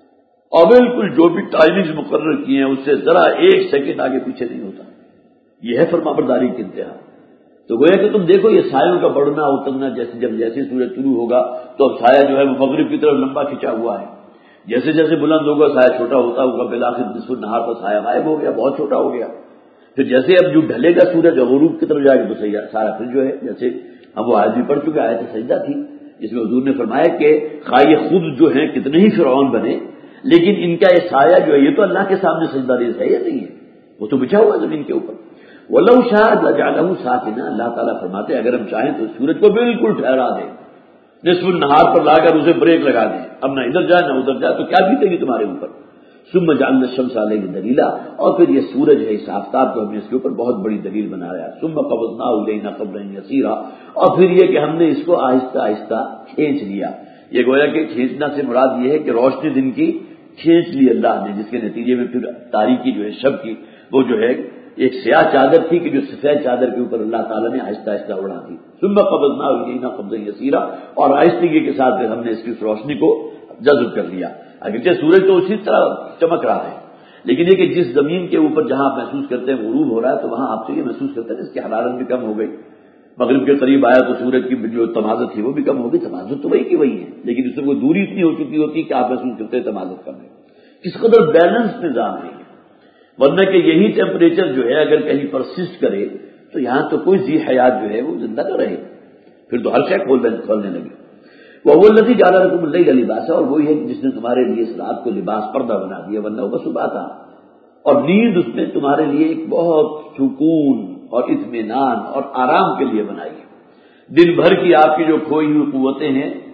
اور بالکل جو بھی ٹائمنگز مقرر کی ہیں اس سے ذرا ایک سیکنڈ آگے پیچھے نہیں ہوتا. یہ ہے فرمانبرداری کی انتہا. تو گویا کہ تم دیکھو یہ سایوں کا بڑھنا اترنا، جیسے سورج شروع ہوگا تو اب سایہ جو ہے وہ مغرب کی طرف لمبا کھینچا ہوا ہے، جیسے جیسے بلند ہوگا سایہ چھوٹا ہوتا ہوگا، بالآخر نصف النہار پر سایہ غائب ہو گیا، بہت چھوٹا ہو گیا. پھر جیسے اب جو ڈھلے گا سورج غروب کی طرف جائے گا تو سایہ پھر جو ہے، جیسے ہم وہ آیت بھی پڑھ چکے، آیت سجدہ تھی جس میں حضور نے فرمایا کہ خواہ یہ خود جو ہیں کتنے ہی فرعون بنے لیکن ان کا یہ سایہ جو ہے یہ تو اللہ کے سامنے سجدہ ریز ہے، یہ نہیں ہے، وہ تو بچھا ہوا زمین کے اوپر. وَلَوْ شَاءَ لَجَعَلَهُ سَاكِنًا، اللہ تعالیٰ فرماتے ہیں اگر ہم چاہیں تو سورج کو بالکل ٹھہرا دیں، نصف النہار پر لا کر اسے بریک لگا دیں، اب نہ ادھر جائے نہ ادھر جائے، تو کیا بیتے گی تمہارے اوپر. ثُمَّ جَعَلْنَا الشَّمْسَ عَلَيْهِ دَلِيلًا، اور پھر یہ سورج ہے اس آفتاب کو ہم نے اس کے اوپر بہت بڑی دلیل بنا رہا ہے. ثُمَّ قَبَضْنَاهُ إِلَيْنَا قَبْضًا يَسِيرًا، اور پھر یہ کہ ہم نے اس کو آہستہ آہستہ کھینچ لیا. یہ گویا کہ کھینچنا سے مراد یہ ہے کہ روشنی دن کی کھینچ لی اللہ نے، جس کے نتیجے میں پھر تاریکی جو ہے شب کی وہ جو ہے ایک سیاہ چادر تھی کہ جو سفید چادر کے اوپر اللہ تعالیٰ نے آہستہ آہستہ اڑا دی. ثم قبضناہ الینا قبضا یسیرا، اور آہستگی کے ساتھ ہم نے اس کی روشنی کو جذب کر لیا. اگرچہ سورج تو اسی طرح چمک رہا ہے لیکن یہ کہ جس زمین کے اوپر جہاں آپ محسوس کرتے ہیں غروب ہو رہا ہے تو وہاں آپ سے یہ محسوس کرتے ہیں اس کی حرارت بھی کم ہو گئی. مغرب کے قریب آیا تو سورج کی جو تمازت تھی وہ بھی کم ہو گئی. تمازت تو وہی کی وہی ہے لیکن اس میں وہ دوری اتنی ہو چکی ہوتی کہ آپ محسوس کرتے ہیں تمازت کم ہے. کس قدر بیلنس نظام ہے، ورنہ کہ یہی ٹیمپریچر جو ہے اگر کہیں پرسسٹ کرے تو یہاں تو کوئی ذی حیات جو ہے وہ زندہ نہ رہے، پھر تو ہر شے کھولنے لگے. وہ الذی جعل لکم اللیل لباسا، اور وہی ہے جس نے تمہارے لیے اس رات کو لباس پردہ بنا دیا، ورنہ وہ صبح تھا. اور نیند اس نے تمہارے لیے ایک بہت سکون اور اطمینان اور آرام کے لیے بنائی ہے. دن بھر کی آپ کی جو کھوئی ہوئی قوتیں ہیں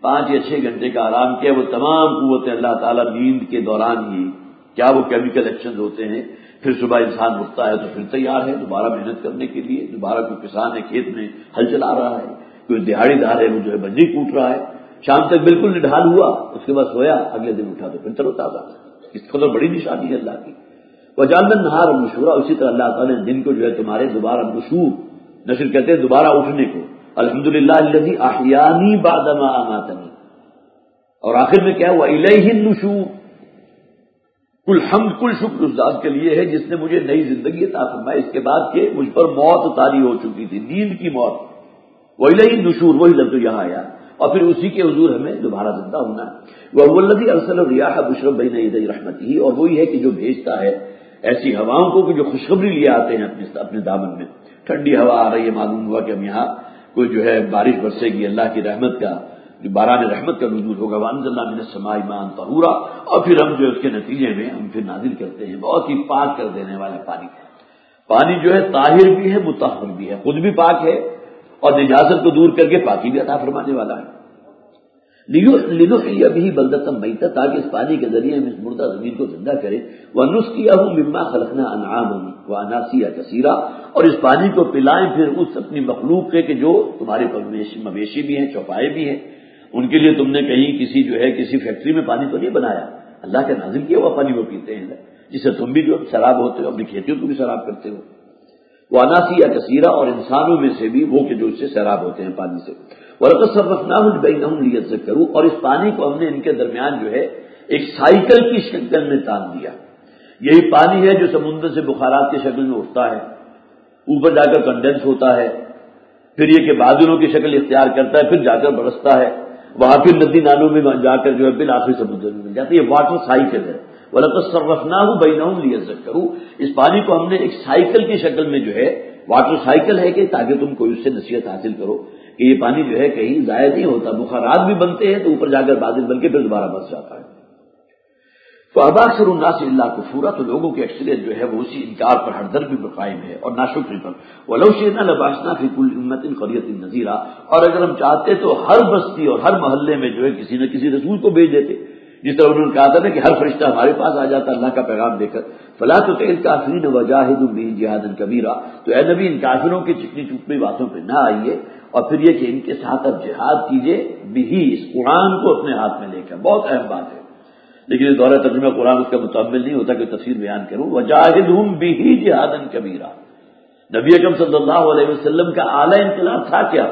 5 یا 6 گھنٹے کا آرام کیا، وہ تمام قوتیں اللہ تعالیٰ نیند کے دوران ہی، کیا وہ کیمیکل ایکشنز ہوتے ہیں، پھر صبح انسان اٹھتا ہے تو پھر تیار ہے دوبارہ محنت کرنے کے لیے، دوبارہ کوئی کسان ہے کھیت میں ہل چلا رہا ہے، کوئی دہاڑی دار ہے وہ جو ہے بجری کوٹ رہا ہے، شام تک بالکل نڈھال ہوا، اس کے بعد سویا، اگلے دن اٹھا تو پھر تر و تازہ۔ اس قدر بڑی نشانی ہے اللہ کی۔ وجعلنا النہار مبصرا، اسی طرح اللہ تعالیٰ نے دن کو جو ہے تمہارے دوبارہ نشور، نشر کہتے ہیں دوبارہ اٹھنے کو، الحمدللہ الذی احیانی بعد ما اماتنی، اور آخر میں کیا ہوا، الیہ النشور، کل حمد کل شکر اس ذات کے لیے ہے جس نے مجھے نئی زندگی عطا فرمائی اس کے بعد کہ مجھ پر موت طاری ہو چکی تھی، نیند کی موت، وإلیہ النشور، وہی لفظ یہاں آیا، اور پھر اسی کے حضور ہمیں دوبارہ زندہ ہونا ہے۔ وهو الذی ارسل الرياح بشرا بین یدی رحمتہ، اور وہی ہے کہ جو بھیجتا ہے ایسی ہواؤں کو کہ جو خوشخبری لیے آتے ہیں اپنے دامن میں، ٹھنڈی ہوا آ رہی ہے، معلوم ہوا کہ ہم یہاں کوئی جو ہے بارش برسے گی، اللہ کی رحمت کا باران رحمت کا نزول ہوگا، وانزلنا من السماء ماء طہورا، اور پھر ہم جو اس کے نتیجے میں ہم پھر نازل کرتے ہیں بہت ہی پاک کر دینے والا پانی۔ پانی جو ہے طاہر بھی ہے مطہر بھی ہے، خود بھی پاک ہے اور نجاست کو دور کر کے پاکی بھی عطا فرمانے والا ہے۔ لنحیی بہ بلدۃ میتۃ، تاکہ اس پانی کے ذریعے ہم اس مردہ زمین کو زندہ کریں، ونسقیہ مما خلقنا انعاما واناسیا کثیرا، اور اس پانی کو پلائیں پھر اس اپنی مخلوق کے کہ جو تمہارے مویشی بھی ہیں، چوپائے بھی ہیں، ان کے لیے تم نے کہیں کسی فیکٹری میں پانی تو نہیں بنایا، اللہ کا نازل کیا ہوا پانی وہ پیتے ہیں، جس سے تم بھی جو شراب ہوتے ہو، اپنی کھیتیوں کو بھی شراب کرتے ہو، واناسیا کثیرا، اور انسانوں میں سے بھی وہ کہ جو اس سے سیراب ہوتے ہیں پانی سے۔ وَلَقَدْ صَرَّفْنَاهُ بَيْنَهُمْ لِيَذَّكَّرُوا، اور اس پانی کو ہم نے ان کے درمیان جو ہے ایک سائیکل کی شکل میں تان دیا۔ یہی پانی ہے جو سمندر سے بخارات کی شکل میں اٹھتا ہے، اوپر جا کر کنڈینس ہوتا ہے، پھر یہ کہ بادلوں کی شکل اختیار کرتا ہے، پھر جا کر برستا ہے، وہاں پھر ندی نالوں میں جا کر جو ہے بالآخر سمندر میں مل جاتا ہے۔ یہ واٹر سائیکل ہے۔ وَلَقَدْ صَرَّفْنَاهُ بَيْنَهُمْ لِيَذَّكَّرُوا، اس پانی کو ہم نے ایک سائیکل کی شکل میں جو ہے، واٹر سائیکل ہے کہ تاکہ تم کوئی اس سے نصیحت حاصل کرو کہ یہ پانی جو ہے کہیں ضائع نہیں ہوتا، بخارات بھی بنتے ہیں تو اوپر جا کر بادل بن کے پھر دوبارہ برس جاتا ہے۔ فَأَبَى أَكْثَرُ النَّاسِ إِلَّا كُفُورًا، تو لوگوں کی اکثریت جو ہے وہ اسی انکار پر ہر درد بھی قائم ہے اور ناشکری پر۔ وَلَوْ شِئْنَا لَبَعَثْنَا فِي كُلِّ أُمَّةٍ قَرْيَةٍ نَذِيرًا، اور اگر ہم چاہتے تو ہر بستی اور ہر محلے میں جو ہے کسی نہ کسی رسول کو بھیج دیتے، جس طرح انہوں نے کہا تھا نا کہ ہر فرشتہ ہمارے پاس آ جاتا اللہ کا پیغام دے کر۔ فَلَا تُطِعِ الْكَافِرِينَ وَجَاهِدْهُم بِهِ جِهَادًا كَبِيرًا، تو اے نبی ان کافروں کی چکنی چپڑی باتوں پہ نہ آئیے، اور پھر یہ کہ ان کے ساتھ اب جہاد کیجیے، بھی اس قرآن کو اپنے ہاتھ میں لے کر، بہت اہم بات ہے، لیکن اس دورہ ترجمہ قرآن اس کا متعمل نہیں ہوتا کہ تفسیر بیان کروں۔ وَجَاهِدْهُم بِهِ جِهَادًا كَبِيرًا، نبی اکرم صلی اللہ علیہ وسلم کا اعلیٰ انقلاب تھا کیا؟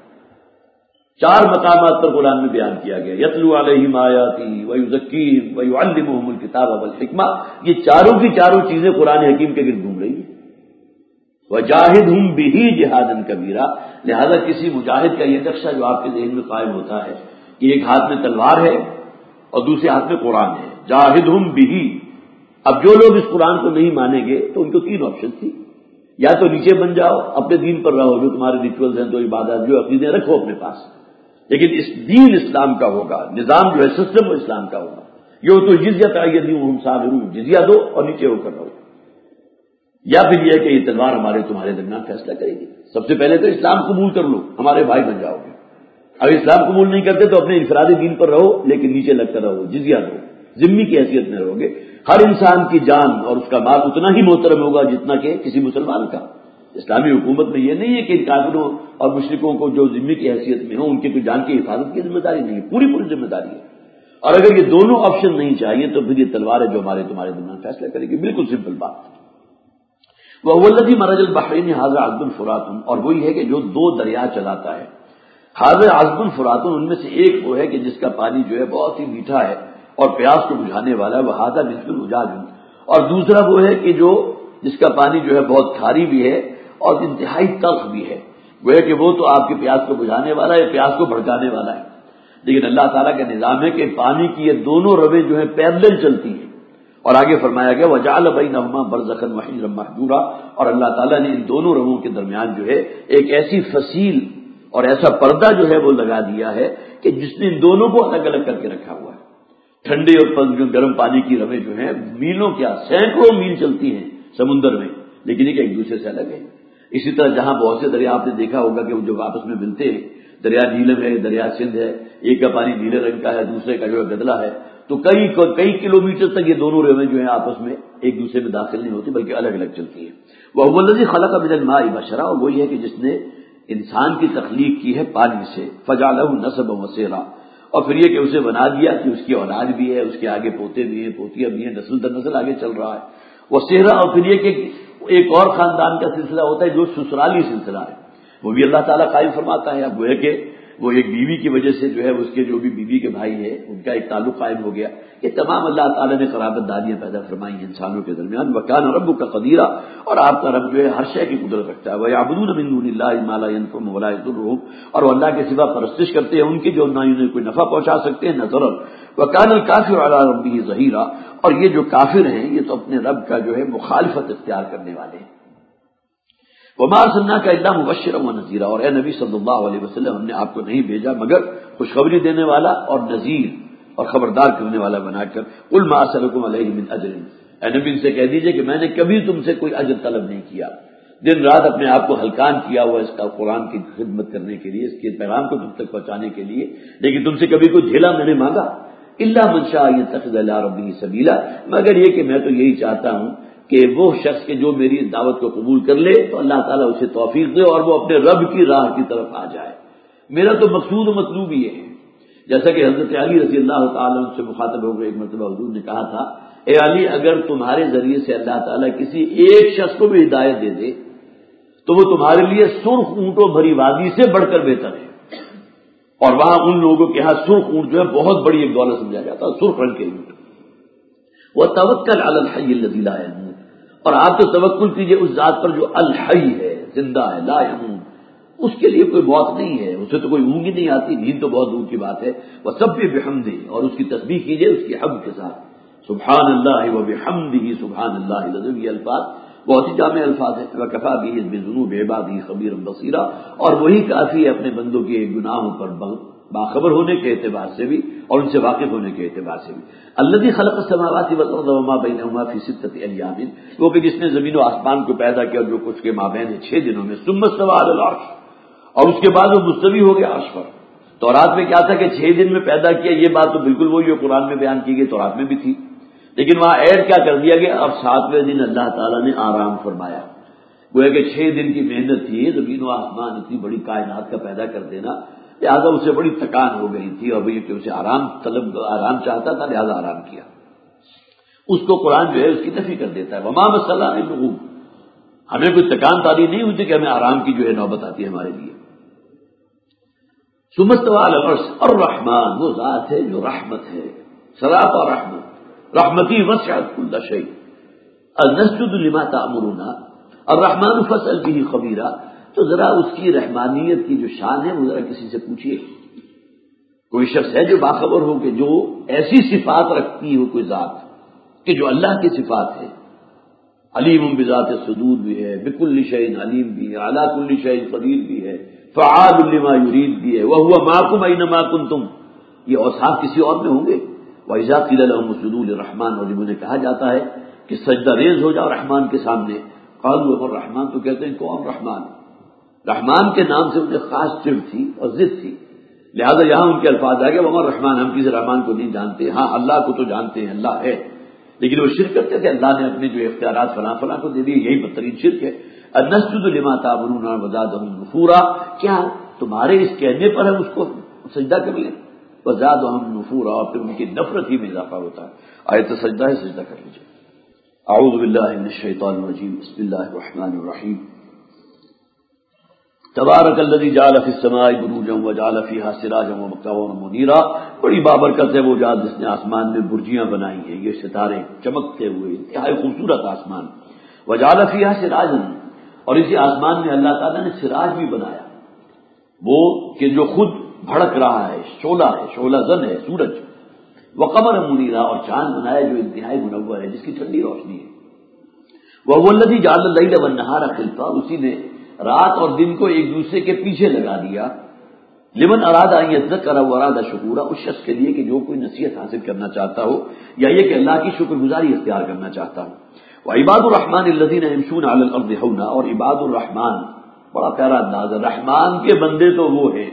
4 مقامات پر قرآن میں بیان کیا گیا، یتلو علیہم آیاتی ویزکیہم ویعلمہم الکتاب والحکمہ، یہ چاروں کی چاروں چیزیں قرآن حکیم کے گرد گھوم رہی ہیں۔ وجاہدہم بہ جہادا کبیرا، لہذا کسی مجاہد کا یہ نقشہ جو آپ کے ذہن میں قائم ہوتا ہے کہ ایک ہاتھ میں تلوار ہے اور دوسرے ہاتھ میں قرآن ہے، جاہدہم بہ، اب جو لوگ اس قرآن کو نہیں مانیں گے تو ان کو 3 آپشن تھی، یا تو نیچے بن جاؤ، اپنے دین پر رہو، جو تمہارے ریچولز ہیں، تو عبادات، جو عقیدے رکھو اپنے پاس، لیکن اس دین اسلام کا ہوگا، نظام جو ہے سسٹم وہ اسلام کا ہوگا، یہ تو جزیہ تعیدہم صابرون، جزیہ دو اور نیچے ہو کر رہو، یا پھر یہ کہ یہ تلوار ہمارے تمہارے درمیان فیصلہ کرے گی۔ سب سے پہلے تو اسلام قبول کر لو، ہمارے بھائی بن جاؤ گے، اگر اسلام قبول نہیں کرتے تو اپنے انفرادی دین پر رہو لیکن نیچے لگ کر رہو، جزیہ دو، ذمہ کی حیثیت میں رہو گے۔ ہر انسان کی جان اور اس کا مال اتنا ہی محترم ہوگا جتنا کہ کسی مسلمان کا۔ اسلامی حکومت میں یہ نہیں ہے کہ ان کافروں اور مشرکوں کو جو ذمہ کی حیثیت میں ہوں ان کی کوئی جان کی حفاظت کی ذمہ داری نہیں ہے، پوری ذمہ داری ہے، اور اگر یہ دونوں آپشن نہیں چاہیے تو پھر یہ تلوار ہے جو ہمارے تمہارے درمیان فیصلہ کرے گی، بالکل سمپل بات۔ وَهُوَ الَّذِي مَرَجَ الْبَحْرَيْنِ هَذَا عَذْبٌ فُرَاتٌ، اور وہی ہے کہ جو 2 دریا چلاتا ہے، هَذَا عَذْبٌ فُرَاتٌ، ان میں سے ایک وہ ہے کہ جس کا پانی جو ہے بہت ہی میٹھا ہے اور پیاس کو بجھانے والا ہے، وَهَذَا مِثْلٌ أُجَاجٌ، اور دوسرا وہ ہے کہ جو جس کا پانی جو ہے بہت کھاری بھی ہے اور انتہائی تلخ بھی ہے، وہ ہے کہ وہ تو آپ کی پیاس کو بجھانے والا ہے، پیاس کو بھڑکانے والا ہے، لیکن اللہ تعالیٰ کا نظام ہے کہ پانی کی یہ دونوں رویں جو ہیں پیرلل چلتی ہیں، اور آگے فرمایا گیا وَجَعَلَ بَيْنَهُمَا بَرْزَخًا وَحِجْرًا مَحْجُورًا، اور اللہ تعالیٰ نے ان دونوں رووں کے درمیان جو ہے ایک ایسی فصیل اور ایسا پردہ جو ہے وہ لگا دیا ہے کہ جس نے ان دونوں کو الگ الگ کر کے رکھا ہوا ہے۔ ٹھنڈے اور گرم پانی کی رویں جو ہیں میلوں کیا سینکڑوں میل چلتی ہیں سمندر میں، لیکن ایک دوسرے سے الگ ہے۔ اسی طرح جہاں بہت سے دریا آپ نے دیکھا ہوگا کہ وہ جب آپس میں ملتے ہیں، دریا جھیلم ہے، دریا سندھ ہے، ایک کا پانی نیلے رنگ کا ہے، دوسرے کا جو ہے گدلا ہے، تو کئی کلومیٹر تک یہ دونوں ریویں جو ہیں آپس میں ایک دوسرے میں داخل نہیں ہوتی بلکہ الگ الگ چلتی ہیں۔ وَهُوَ الَّذِي خَلَقَ مِنَ الْمَاءِ بَشَرًا، اور وہی ہے کہ جس نے انسان کی تخلیق کی ہے پانی سے، فَجَعَلَهُ نَسَبًا وَصِهرًا، اور پھر یہ کہ اسے بنا دیا کہ اس کی اولاد بھی ہے، اس کے آگے پوتے بھی ہیں، پوتیاں بھی ہیں، نسل در نسل آگے چل رہا ہے۔ وَصِهرًا، اور پھر یہ کہ ایک اور خاندان کا سلسلہ ہوتا ہے جو سسرالی سلسلہ ہے، وہ بھی اللہ تعالیٰ قائم فرماتا ہے۔ اب وہ ہے کہ وہ ایک بیوی کی وجہ سے جو ہے اس کے جو بھی بیوی کے بھائی ہیں ان کا ایک تعلق قائم ہو گیا۔ یہ تمام اللہ تعالیٰ نے قرابت داریاں پیدا فرمائی ہیں انسانوں کے درمیان۔ وَكَانَ رَبُّكَ قَدِيرًا، اور آپ کا رب جو ہے ہر شے کی قدرت رکھتا ہے۔ وَيَعْبُدُونَ مِن دُونِ اللَّهِ مَا لَا يَنفَعُهُمْ وَلَا يَضُرُّهُمْ، اور وہ اللہ کے سوا پرستش کرتے ہیں ان کی جو نہ انہیں کوئی نفع پہنچا سکتے ہیں نہ ضرر۔ وَكَانَ الْكَافِرُ عَلَىٰ رَبِّهِ ظَهِيرًا، اور یہ جو کافر ہیں یہ تو اپنے رب کا جو ہے مخالفت اختیار کرنے والے ہیں۔ وَمَا أَرْسَلْنَاكَ إِلَّا مُبَشِّرًا وَنَذِيرًا، اور اے نبی صلی اللہ علیہ وسلم ہم نے آپ کو نہیں بھیجا مگر خوشخبری دینے والا اور نذیر اور خبردار کرنے والا بنا کر۔ قُلْ مَا أَسْأَلُكُمْ عَلَيْهِ مِنْ أَجْرٍ، اے نبی ان سے کہہ دیجئے کہ میں نے کبھی تم سے کوئی اجر طلب نہیں کیا، دن رات اپنے آپ کو ہلکان کیا ہوا اس کا قرآن کی خدمت کرنے کے لیے، اس کے پیغام کو تم تک پہنچانے کے لیے، لیکن تم سے کبھی کوئی جھیلا میں نے مانگا۔ إِلَّا مَن شَاءَ أَن يَتَّخِذَ إِلَىٰ رَبِّهِ سَبِيلًا، مگر یہ کہ میں تو یہی چاہتا ہوں کہ وہ شخص کے جو میری دعوت کو قبول کر لے تو اللہ تعالیٰ اسے توفیق دے اور وہ اپنے رب کی راہ کی طرف آ جائے۔ میرا تو مقصود و مطلوب یہ ہے، جیسا کہ حضرت علی رضی اللہ تعالیٰ سے مخاطب ہو کر ایک مرتبہ حضور نے کہا تھا، اے علی اگر تمہارے ذریعے سے اللہ تعالیٰ کسی ایک شخص کو بھی ہدایت دے دے تو وہ تمہارے لیے سرخ اونٹوں بھری وادی سے بڑھ کر بہتر ہے۔ اور وہاں ان لوگوں کے ہاں سرخ اونٹ جو ہے بہت بڑی ایک دولت سمجھا جاتا ہے، سرخ رنگ کے اونٹ۔ وَتَوَكَّلْ عَلَى الْحَيِّ الَّذِي لَا يَمُوتُ، اور آپ تو توکل کیجئے اس ذات پر جو الحی ہے، زندہ ہے، لا يموت، اس کے لیے کوئی موت نہیں ہے، اسے تو کوئی اونگ ہی نہیں آتی، نیند تو بہت دور کی بات ہے۔ وَسَبِّحْ بِحَمْدِهِ، اور اس کی تسبیح کیجئے اس کی حمد کے ساتھ، سبحان اللہ وبحمدہ سبحان اللہ العظیم، یہ الفاظ بہت ہی جامع الفاظ ہیں۔ وَكَفَىٰ بِهِ بِذُنُوبِ عِبَادِهِ خَبِيرًا بَصِيرًا، اور وہی کافی ہے اپنے بندوں کے گناہوں پر باخبر ہونے کے اعتبار سے بھی اور ان سے واقف ہونے کے اعتبار سے بھی۔ الذی خلق السماوات والارض وما بینہما فی ستۃ ایام، وہ کہ جس نے زمین و آسمان کو پیدا کیا اور جو کچھ کے مابین ہے 6 دنوں میں، ثم استوى علی العرش، اور اس کے بعد وہ مستوی ہو گیا عرش پر۔ تورات میں کیا تھا کہ 6 دن میں پیدا کیا، یہ بات تو بالکل وہی جو قرآن میں بیان کی گئی تورات میں بھی تھی، لیکن وہاں ایڈ کیا کر دیا گیا، اب 7ویں دن اللہ تعالیٰ نے آرام فرمایا۔ وہ ہے کہ 6 دن کی محنت تھی زمین و آسمان اتنی بڑی کائنات کا پیدا کر دینا، لہٰذا اسے بڑی تکان ہو گئی تھی اور وہ یہ کہ اسے آرام چاہتا تھا، لہٰذا آرام کیا۔ اس کو قرآن جو ہے اس کی نفی کر دیتا ہے، وما مسنا لغوب، ہمیں کوئی تکان تاری نہیں ہوتی کہ ہمیں آرام کی جو ہے نوبت آتی ہے ہمارے لیے۔ ثم استوى علی العرش الرحمن، وہ ذات ہے جو رحمت ہے، صراط اور رحمت، رحمتی وسعت کل شیء نسجد لما تأمرون الرحمن فاسأل به خبیرا، تو ذرا اس کی رحمانیت کی جو شان ہے وہ ذرا کسی سے پوچھیے، کوئی شخص ہے جو باخبر ہو کہ جو ایسی صفات رکھتی ہو کوئی ذات کہ جو اللہ کی صفات ہے، علیم بذات الصدور بھی ہے، بکل شیء علیم بھی ہے، علی کل شیء قدیر بھی ہے، فعال لما یرید بھی ہے، وہو معکم اینما کنتم، یہ اوصاف کسی اور میں ہوں گے۔ وَإِذَا قِيلَ لَهُمُ اسْجُدُوا لِلرَّحْمَنِ، اور جب انہیں کہا جاتا ہے کہ سجدہ ریز ہو جاؤ رحمان کے سامنے، قالوا وَمَن الرحمن، تو کہتے ہیں کون رحمان؟ رحمان کے نام سے انہیں خاص چڑ تھی اور ضد تھی، لہذا یہاں ان کے الفاظ آ گئے وَمَن الرحمن، ہم کسی رحمان کو نہیں جانتے، ہاں اللہ کو تو جانتے ہیں، اللہ ہے، لیکن وہ شرک کرتے تھے اللہ نے اپنے جو اختیارات فلاں فلاں کو دے دیے، یہی بدترین شرک ہے۔ نسجد لما تأمرون وزادهم نفورا، کیا تمہارے اس کہنے پر ہم اس کو سجدہ کر لیں؟ وزادهم نفورا، اور پھر ان کی نفرت ہی میں اضافہ ہوتا ہے۔ آیت سجدہ ہے، سجدہ کر لیجیے۔ اعوذ باللہ من الشیطان الرجیم، بسم اللہ الرحمن الرحیم۔ تبارک الذی جعل فی السماء بروجا وجعل فیہا سراجا وقمرا منیرا، بڑی بابرکت ہے وہ ذات جس نے آسمان میں برجیاں بنائی ہیں، یہ ستارے چمکتے ہوئے، انتہائی خوبصورت آسمان۔ وجعل فیہا سراجا، اور اسی آسمان میں اللہ تعالیٰ نے سراج بھی بنایا، وہ کہ جو خود بھڑک رہا ہے، شعلہ ہے، شعلہ زن ہے سورج۔ وقمر منیرا، اور چاند بنایا جو انتہائی منور ہے، جس کی ٹھنڈی روشنی ہے۔ وهو الذی جعل اللیل والنہار خلفا، اسی نے رات اور دن کو ایک دوسرے کے پیچھے لگا دیا۔ لمن اراد ان یذکر واراد شکورا، اس شخص کے لیے کہ جو کوئی نصیحت حاصل کرنا چاہتا ہو یا یہ کہ اللہ کی شکر گزاری اختیار کرنا چاہتا ہو۔ وعباد الرحمن الذین یمشون علی الارض ہونا، اور عباد الرحمن بڑا پیارا انداز ہے، رحمان کے بندے تو وہ ہیں،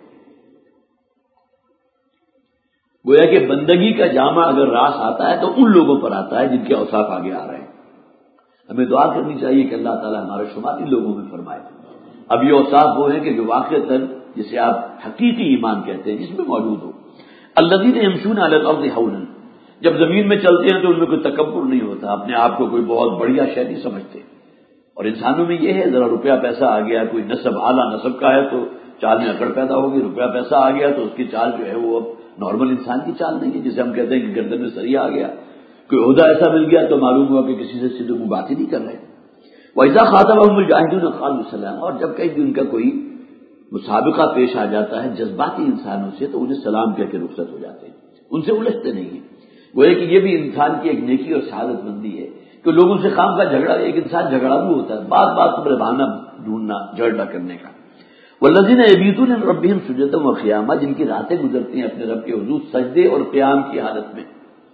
گویا کہ بندگی کا جامع اگر راس آتا ہے تو ان لوگوں پر آتا ہے جن کے اوصاف آگے آ رہے ہیں۔ ہمیں دعا کرنی چاہیے کہ اللہ تعالیٰ ہمارے شمار ان لوگوں میں فرمائے۔ اب یہ اوصاف وہ ہیں کہ جو واقعتاً جسے آپ حقیقی ایمان کہتے ہیں جس میں موجود ہو۔ الذین یمشون علی الارض ہونا، جب زمین میں چلتے ہیں تو ان میں کوئی تکبر نہیں ہوتا، اپنے آپ کو کوئی بہت بڑھیا شے نہیں سمجھتے۔ اور انسانوں میں یہ ہے، ذرا روپیہ پیسہ آ گیا، کوئی نسب اعلیٰ نسب کا ہے تو چال میں اکڑ پیدا ہوگی، روپیہ پیسہ آ گیا تو اس کی چال جو ہے وہ اب نارمل انسان کی چال نہیں ہے، جسے ہم کہتے ہیں کہ گردن میں سریا آ گیا، کوئی عہدہ ایسا مل گیا تو معلوم ہوا کہ کسی سے سیدھے منہ بات ہی نہیں کر رہے۔ وَإِذَا خَاطَبَهُمُ الْجَاهِلُونَ قَالُوا سَلَامًا، اور جب کہیں ان کا کوئی مسابقہ پیش آ جاتا ہے جذباتی انسانوں سے تو انہیں سلام کہہ کے رخصت ہو جاتے ہیں، ان سے الجھتے نہیں ہیں۔ وہ ہے کہ یہ بھی انسان کی ایک نیکی اور سعادت مندی ہے کہ لوگوں سے خام کا جھگڑا، ایک انسان جھگڑا بھی ہوتا ہے، بات پر بہانہ ڈھونڈنا جھگڑا کرنے کا۔ والذین یبیتون لربہم سجدا وقیاما، جن کی راتیں گزرتی ہیں اپنے رب کے حضور سجدے اور قیام کی حالت میں۔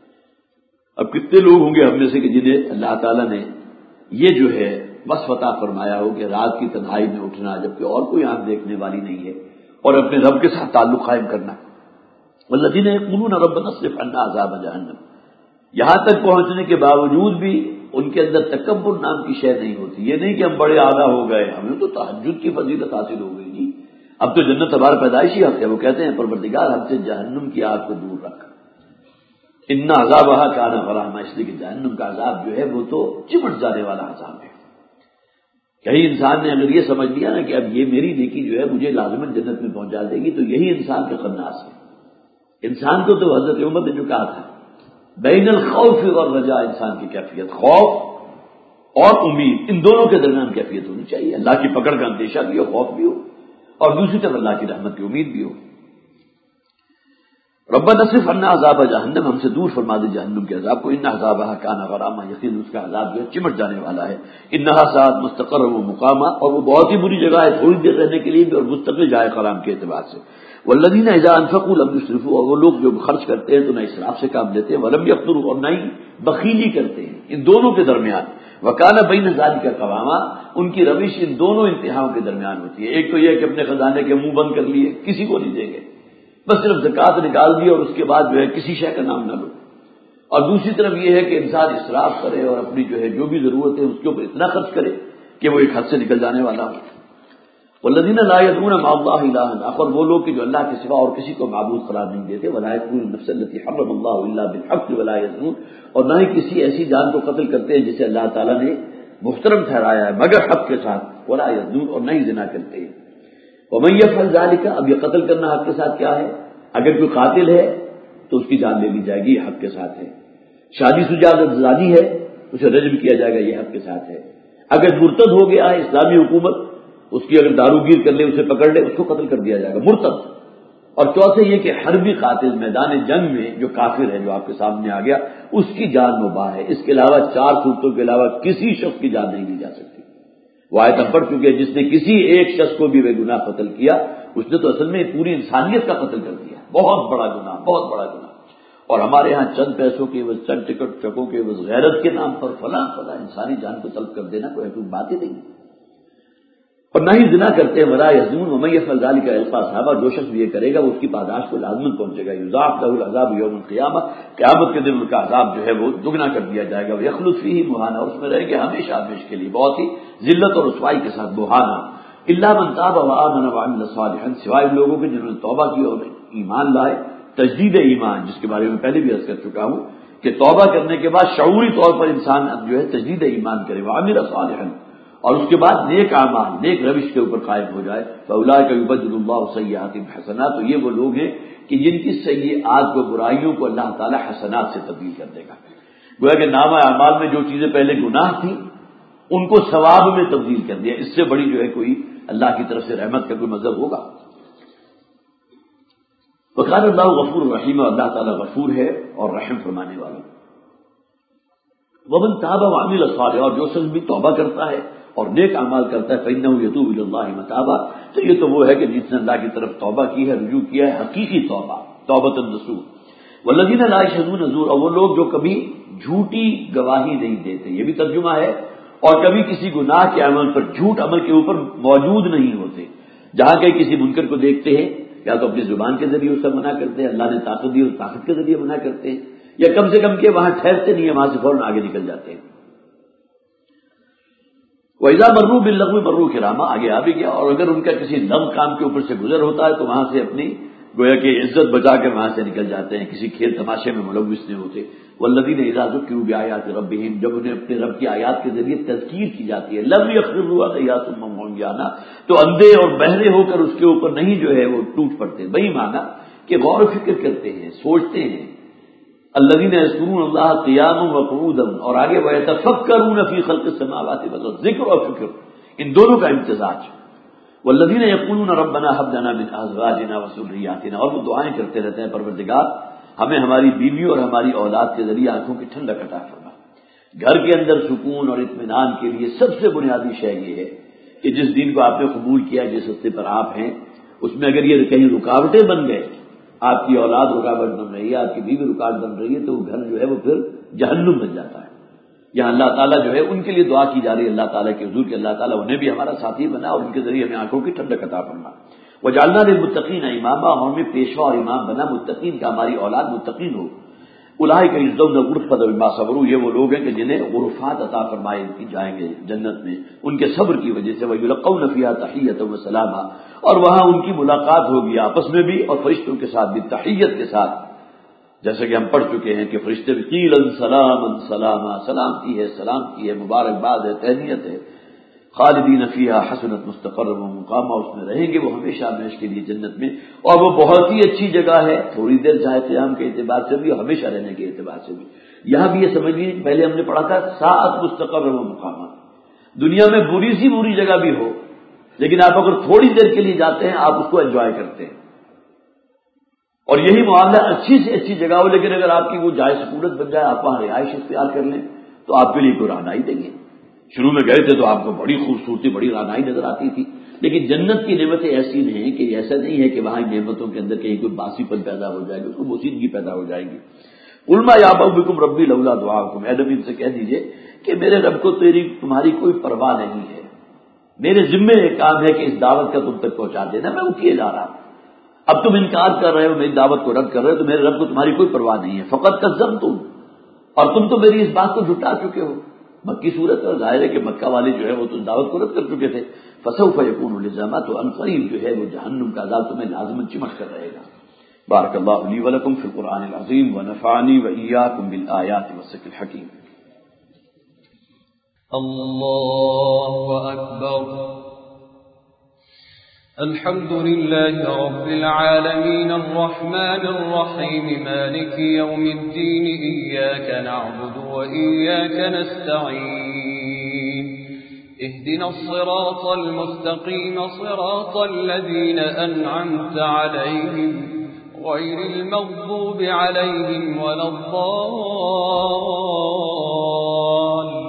اب کتنے لوگ ہوں گے ہم میں سے کہ جنہیں اللہ تعالیٰ نے یہ جو ہے وصف عطا فرمایا ہو کہ رات کی تنہائی میں اٹھنا جبکہ اور کوئی آنکھ دیکھنے والی نہیں ہے اور اپنے رب کے ساتھ تعلق قائم کرنا۔ والذین یقولون ربنا اصرف عنا عذاب جہنم، یہاں تک پہنچنے کے باوجود بھی ان کے اندر تکبر نام کی شے نہیں ہوتی۔ یہ نہیں کہ ہم بڑے اعلیٰ ہو گئے، ہمیں تو تہجد کی فضیلت حاصل ہو گئی جی، اب تو جنت ہمارا پیدائشی حق ہے۔ وہ کہتے ہیں پروردگار ہم سے جہنم کی آگ کو دور رکھ، ان عذابھا کان غراما، اس لیے کہ جہنم کا عذاب جو ہے وہ تو چمٹ جانے والا عذاب ہے۔ کہیں انسان نے اگر یہ سمجھ لیا نا کہ اب یہ میری نیکی جو ہے مجھے لازماً جنت میں پہنچا دے گی تو یہی انسان کے قناص ہے۔ انسان کو تو حضرت عمر نے جو کہا تھا بین الخوف والرجاء، انسان کی کیفیت خوف اور امید، ان دونوں کے درمیان کیفیت ہونی چاہیے، اللہ کی پکڑ کا اندیشہ بھی ہو، خوف بھی ہو، اور دوسری طرف اللہ کی رحمت کی امید بھی ہو۔ ربنا اصرف عنا عذاب جہنم، ہم سے دور فرما دے جہنم کے عذاب کو، ان عذابھا کان غراما، یقین اس کا عذاب جو ہے چمٹ جانے والا ہے، انھا ساءت مستقرا و مقاما، اور وہ بہت ہی بری جگہ ہے تھوڑی دیر رہنے کے لیے بھی اور مستقل جائے قرار کے اعتبار سے۔ والذین اذا انفقوا لم یسرفوا، اور وہ لوگ جو خرچ کرتے ہیں تو نہ اسراف سے کام لیتے ہیں، ولم یقتروا، اور نہ ہی بخیلی کرتے ہیں، ان دونوں کے درمیان۔ وکان بین ذلک قواما، ان کی روش ان دونوں انتہاؤں کے درمیان ہوتی ہے۔ ایک تو یہ کہ اپنے خزانے کے منہ بند کر لیے، کسی کو نہیں دیں گے، بس صرف زکوٰۃ نکال دی اور اس کے بعد جو ہے کسی شے کا نام نہ لو، اور دوسری طرف یہ ہے کہ انسان اسراف کرے اور اپنی جو ہے جو بھی ضرورت ہے اس کے اوپر اتنا خرچ کرے کہ وہ ایک حد سے نکل جانے والا ہو۔ والذین لا يدعون مع اللہ الہا آخر، وہ لوگ کہ جو اللہ کے سوا اور کسی کو معبود قرار نہیں دیتے، ولا یقتلون النفس التي حرم اللہ الا بالحق ولا يزنون، اور نہ ہی کسی ایسی جان کو قتل کرتے ہیں جسے اللہ تعالیٰ نے محترم ٹھہرایا ہے مگر حق کے ساتھ، ولا يزنون، اور نہ ہی زنا کرتے ہیں۔ ومن يفعل ذلك، اب یہ قتل کرنا حق کے ساتھ کیا ہے؟ اگر کوئی قاتل ہے تو اس کی جان لے لی جائے گی، یہ حق کے ساتھ ہے۔ شادی شدہ زانی ہے اسے رجم کیا جائے گا، یہ حق کے ساتھ ہے۔ اگر مرتد ہو گیا ہے اسلامی حکومت اس کی اگر داروگیر کر لے، اسے پکڑ لے، اس کو قتل کر دیا جائے گا، مرتد۔ اور چوتھے یہ کہ حربی قاتل میدان جنگ میں جو کافر ہے جو آپ کے سامنے آ گیا اس کی جان مباح ہے، اس کے علاوہ 4 صورتوں کے علاوہ کسی شخص کی جان نہیں لی جا سکتی۔ وہ آیت پڑھ چکے، جس نے کسی ایک شخص کو بھی بے گناہ قتل کیا اس نے تو اصل میں پوری انسانیت کا قتل کر دیا، بہت بڑا گناہ، بہت بڑا گناہ۔ اور ہمارے ہاں چند پیسوں کے عوض، چند ٹکٹ چکوں کے عوض، غیرت کے نام پر فلاں انسانی جان کو طلب کر دینا کوئی بات ہی نہیں۔ اور نہ ہی زنا کرتے ہیں، ولا یزنون ومن یفعل ذلک یلقى اثاما، جو شخص یہ کرے گا وہ اس کی پاداش کو لازماً پہنچے گا، یضاعف له العذاب یوم القیامہ، قیامت کے دن ان کا عذاب جو ہے وہ دگنا کر دیا جائے گا، ویخلد فیہ مہانا، اور اس میں رہیں گے ہمیشہ ہمیشہ کے لیے بہت ہی ذلت اور رسوائی کے ساتھ مہانا۔ الا من تاب وآمن وعمل صالحا، سوائے ان لوگوں کے جنہوں نے توبہ کی اور ایمان لائے، تجدید ایمان، جس کے بارے میں پہلے بھی عرض کر چکا ہوں کہ توبہ کرنے کے بعد شعوری طور پر انسان جو ہے تجدید ایمان کرے، وعمل صالحا، اور اس کے بعد نیک اعمال نیک روش کے اوپر قائم ہو جائے، فاولئک یبدل اللہ سیئاتہم حسنات، تو یہ وہ لوگ ہیں کہ جن کی سیئات کو، برائیوں کو اللہ تعالی حسنات سے تبدیل کر دے گا۔ گویا کہ نامہ اعمال میں جو چیزیں پہلے گناہ تھیں ان کو ثواب میں تبدیل کر دیا، اس سے بڑی جو ہے کوئی اللہ کی طرف سے رحمت کا کوئی مطلب ہوگا۔ وقال اللہ غفور رحیم، اللہ تعالیٰ غفور ہے اور رحم فرمانے والا۔ ومن تاب وعمل صالحا، اور جو شخص بھی توبہ کرتا ہے اور نیک اعمال کرتا ہے، فإنہ یتوب الی اللہ متابا، تو یہ تو وہ ہے کہ جس نے اللہ کی طرف توبہ کی ہے، رجوع کیا ہے، حقیقی توبہ، توبۃ النصوح۔ والذین لا یشهدون الزور، اور وہ لوگ جو کبھی جھوٹی گواہی نہیں دیتے، یہ بھی ترجمہ ہے، اور کبھی کسی گناہ کے عمل پر، جھوٹ عمل کے اوپر موجود نہیں ہوتے۔ جہاں کہیں کسی منکر کو دیکھتے ہیں یا تو اپنی زبان کے ذریعے اس کا منع کرتے ہیں، اللہ نے طاقت دی اس طاقت کے ذریعے منع کرتے ہیں، یا کم سے کم کہ وہاں ٹھہرتے نہیں ہیں، وہاں سے فوراً آگے نکل جاتے ہیں۔ وَإِذَا مَرُّوا بِاللَّغْوِ مَرُّوا كِرَامًا، آگے آ بھی گیا، اور اگر ان کا کسی لغو کام کے اوپر سے گزر ہوتا ہے تو وہاں سے اپنی گویا کہ عزت بچا کر وہاں سے نکل جاتے ہیں، کسی کھیل تماشے میں ملوث نہیں ہوتے۔ وَالَّذِينَ إِذَا ذُكِّرُوا بِآيَاتِ رَبِّهِمْ، جب انہیں اپنے رب کی آیات کے ذریعے تذکیر کی جاتی ہے، لَمْ يَخِرُّوا عَلَيْهَا صُمًّا وَعُمْيَانًا، تو اندھے اور بہرے ہو کر اس کے اوپر نہیں جو ہے وہ ٹوٹ پڑتے، وہی معنی کہ غور و فکر کرتے ہیں، سوچتے ہیں۔ الذين يذكرون الله قياما وقعودا، اور آگے ويتفكرون في خلق السماوات والارض، ذکر اور فکر ان دونوں کا امتزاج۔ والذین یقولون ربنا هب لنا من ازواجنا وذرياتنا، اور وہ دعائیں کرتے رہتے ہیں پروردگار ہمیں ہماری بیوی اور ہماری اولاد کے ذریعے آنکھوں کی ٹھنڈک عطا فرما۔ گھر کے اندر سکون اور اطمینان کے لیے سب سے بنیادی شے یہ ہے کہ جس دین کو آپ نے قبول کیا، جس راستے پر آپ ہیں، اس میں اگر یہ کہیں رکاوٹیں بن گئے، آپ کی اولاد رکاوٹ بن رہی ہے، آپ کی بیوی رکاوٹ بن رہی ہے، تو وہ گھر جو ہے وہ پھر جہنم بن جاتا ہے۔ یہاں اللہ تعالیٰ جو ہے ان کے لیے دعا کی جا رہی ہے اللہ تعالیٰ کے حضور، کہ اللہ تعالیٰ انہیں بھی ہمارا ساتھی بنا اور ان کے ذریعے ہمیں آنکھوں کی ٹھنڈک عطا فرما۔ وجعلنا للمتقین اماما، اور ہمیں پیشوا اور امام بنا متقین کا، ہماری اولاد متقین ہو۔ اولئک یجزون غرفۃ بما صبروا، یہ وہ لوگ ہیں کہ جنہیں غرفات عطا فرمائے جائیں گے جنت میں ان کے صبر کی وجہ سے۔ ویلقون فیہا تحیۃ وسلاما، اور وہاں ان کی ملاقات ہوگی آپس میں بھی اور فرشتوں کے ساتھ بھی، تحیت کے ساتھ، جیسے کہ ہم پڑھ چکے ہیں کہ فرشتے بھی قیل سلاما سلاما، سلامتی ہے سلامتی ہے، مبارکباد ہے، تہنیت ہے۔ خالدین فیہا حسنت مستقرا ومقاما، اس میں رہیں گے وہ ہمیشہ ہمیشہ کے لیے جنت میں، اور وہ بہت ہی اچھی جگہ ہے، تھوڑی دیر جائے قیام کے اعتبار سے بھی اور ہمیشہ رہنے کے اعتبار سے بھی۔ یہاں بھی یہ سمجھیے، پہلے ہم نے پڑھا تھا ساعت مستقرا ومقاما، دنیا میں بری سی بری جگہ بھی ہو، لیکن آپ اگر تھوڑی دیر کے لیے جاتے ہیں آپ اس کو انجوائے کرتے ہیں، اور یہی معاملہ اچھی سے اچھی جگہ ہو، لیکن اگر آپ کی وہ جائے سکونت بن جائے، آپ وہاں رہائش اختیار کر لیں تو آپ کے لیے کوئی رہنائی دیں گے۔ شروع میں گئے تھے تو آپ کو بڑی خوبصورتی، بڑی رہنائی نظر آتی تھی، لیکن جنت کی نعمتیں ایسی نہیں ہیں کہ ایسا نہیں ہے کہ وہاں نعمتوں کے اندر کہیں کوئی باسی پن پیدا ہو جائے گی، اس کو بوسیدگی پیدا ہو جائے گی۔ قل ما یعبأ بکم ربی لولا دعاؤکم، اے نبی ان سے کہہ دیجئے کہ میرے رب کو تمہاری کوئی پرواہ نہیں ہے، میرے ذمے ایک کام ہے کہ اس دعوت کا تم تک پہنچا دینا، میں وہ کیے جا رہا ہوں۔ اب تم انکار کر رہے ہو، میری دعوت کو رد کر رہے ہو، تو میرے رب کو تمہاری کوئی پرواہ نہیں ہے۔ فقط کذبتم، اور تم تو میری اس بات کو جھٹلا چکے ہو۔ مکی صورت ہے، ظاہر ہے کہ مکہ والے جو ہے وہ تو دعوت کو رد کر چکے تھے۔ فسوف یکون لزاما، تو عنقریب جو ہے وہ جہنم کا عذاب تمہیں لازماً چمٹ کر رہے گا۔ بارک اللہ لی ولکم فی القرآن العظیم ونفعنی وإیاکم بالآیات والذکر الحکیم۔ اللہ اکبر۔ الحمد لله رب العالمين الرحمن الرحيم مالك يوم الدين إياك نعبد وإياك نستعين اهدنا الصراط المستقيم صراط الذين أنعمت عليهم غير المغضوب عليهم ولا الضالين۔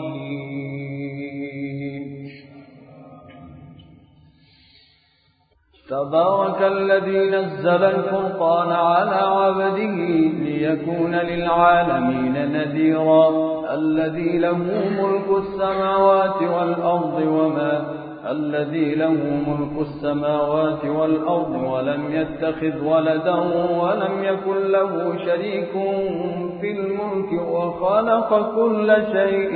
تبارك الذي نزل الفرقان على عبده ليكون للعالمين نذيرا، الذي له ملك السماوات والأرض ولم يتخذ ولدا ولم يكن له شريك في الملك وخلق كل شيء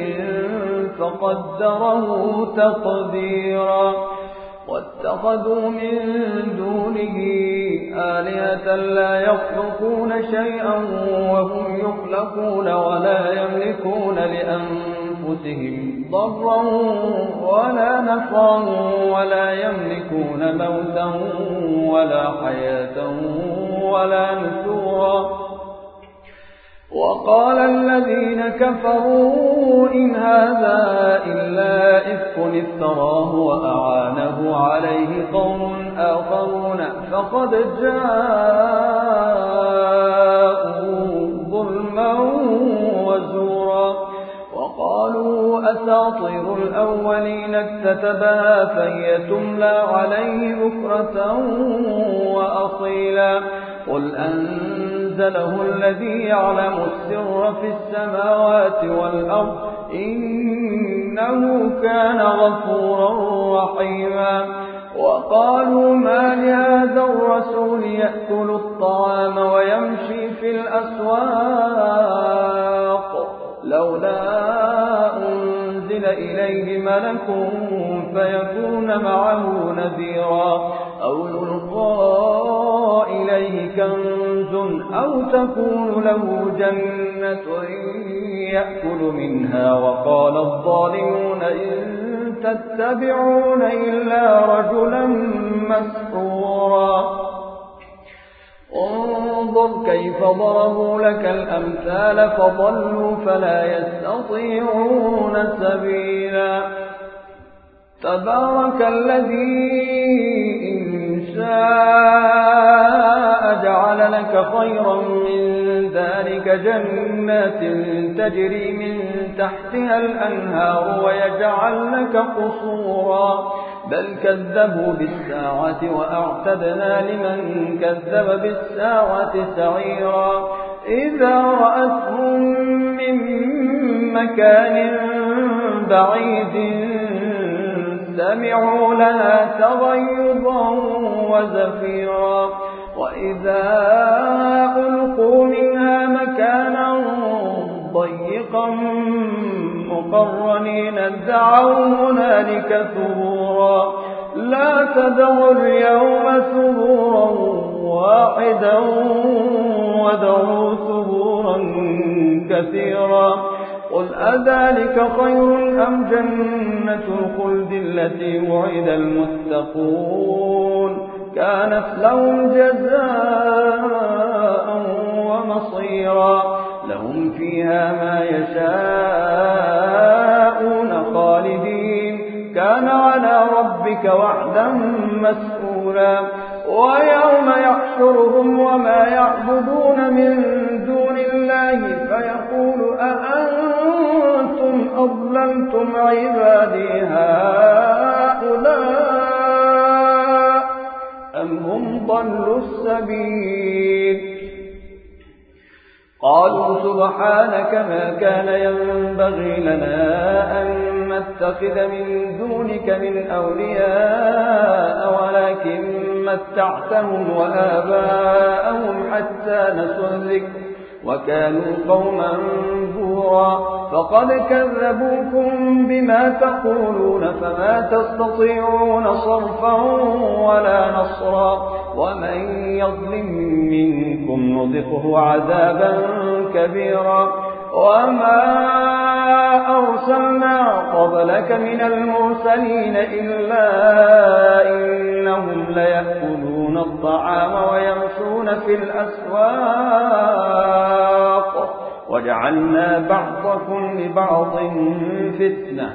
فقدره تقديرا، واتخذوا من دونه آلهة لا يخلقون شيئا وهم يخلقون ولا يملكون لأنفسهم ضرا ولا نفعا ولا يملكون موتا ولا حياة ولا نشورا۔ وقال الذين كفروا إن هذا إلا إفك افتراه وأعانه عليه قوم آخرون فقد جاءوا ظلما وزورا، وقالوا أساطير الأولين اكتتبها فهي تملى عليه بكرة وأصيلا، قل أنزله أنزله الذي يعلم السر في السماوات والأرض إنه كان غفورا رحيما. وقالوا ما لهذا الرسول يأكل الطعام ويمشي في الأسواق لولا أنزل إليه ملك فيكون معه نذيرا أو يلقى إليه كنز أو تكون له جنة يأكل منها. وقال الظالمون إن تتبعون إلا رجلا مسحورا. انظر كيف ضربوا لك الأمثال فضلوا فلا يستطيعون سبيلا. تبارك الذي إن شاء جعل لك خيرا من ذلك جنات تجري من تحتها الأنهار ويجعل لك قصورا بل كذبوا بالساعة وأعتدنا لمن كذب بالساعة سعيرا. إذا رأتهم من مكان بعيد سمعوا لها تغيظا وزفيرا وإذا ألقوا منها مكانا ضيقا مقرنين دعوا هنالك ثبورا لا تدعوا اليوم ثبورا واحدا ودعوا ثبورا كثيرا. قل أذلك خير أم جنة الخلد التي وعد المتقون كانت لهم جزاء ومصيرا لهم فيها ما يشاءون خالدين كان على ربك وعدا مسئولا. ويوم يحشرهم وما يعبدون من دون الله فيقول أأنتم أضللتم عبادي هؤلاء أم هم ضلوا السبيل. قالوا سبحانك ما كان ينبغي لنا أن نتخذ من دونك من أولياء ولكن متعتهم وآباءهم حتى نسوا الذكر وكانوا قوما بورا فقد كذبوكم بما تقولون فما تستطيعون صرفا ولا نصرا ومن يظلم منكم نذقه عذابا كبيرا. وما أرسلنا قبلك من المرسلين إلا إنهم ليأكلون الطعام ويمشون في الأسواق وجعلنا بعضكم لبعض فتنة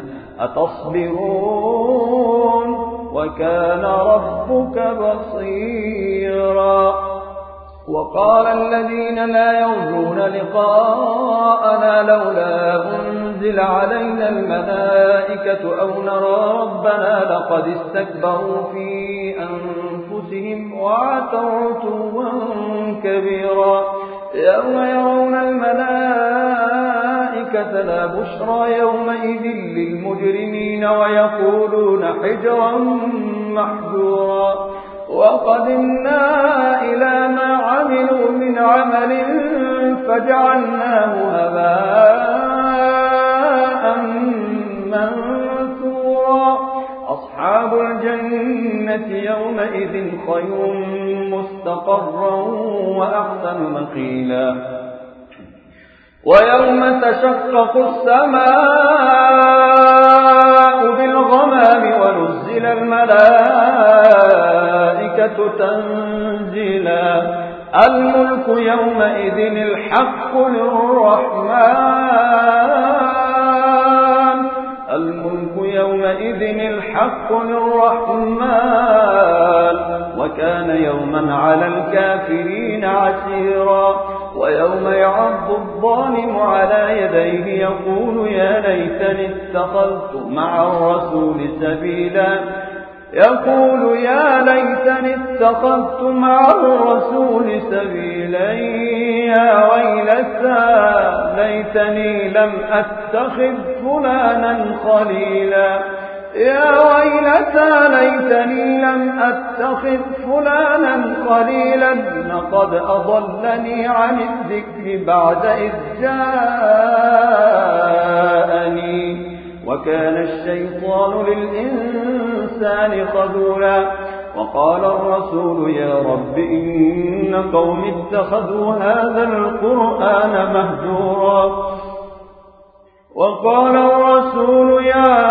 أتصبرون وكان ربك بصيرا. وقال الذين لا يرجون لقاءنا لولا أنزل علينا الملائكة أو نرى ربنا لقد استكبروا في أنفسهم وعتوا عتوا كبيرا. يوم يرون الملائكة لا بشرى يومئذ للمجرمين ويقولون حجرا محجورا. وقدمنا إلى ما عملوا من عمل فجعلناه هباء منثورا. أصحاب الجنة يومئذ خير مستقرا وأحسن مقيلا. ويوم تشقق السماء بالغمام ونزل الملائكة تنزيلا. الملك يومئذ الحق للرحمن الملك يومئذ الحق للرحمن وكان يوما على الكافرين عسيرا. ويوم يعض الظالم على يديه يقول يا ليتني اتخذت مع الرسول سبيلا. يقول يا ليتني اتخذت مع الرسول سبيلا يا ويلتى ليتني لم أتخذ فلانا خليلا يا ويلتى ليتني لم أتخذ فلانا خليلا لقد أضلني عن الذكر بعد إذ جاءني وكان الشيطان للإنسان خذولا وقال الرسول يا رب إن قوم اتخذوا هذا القرآن مهجورا وقال الرسول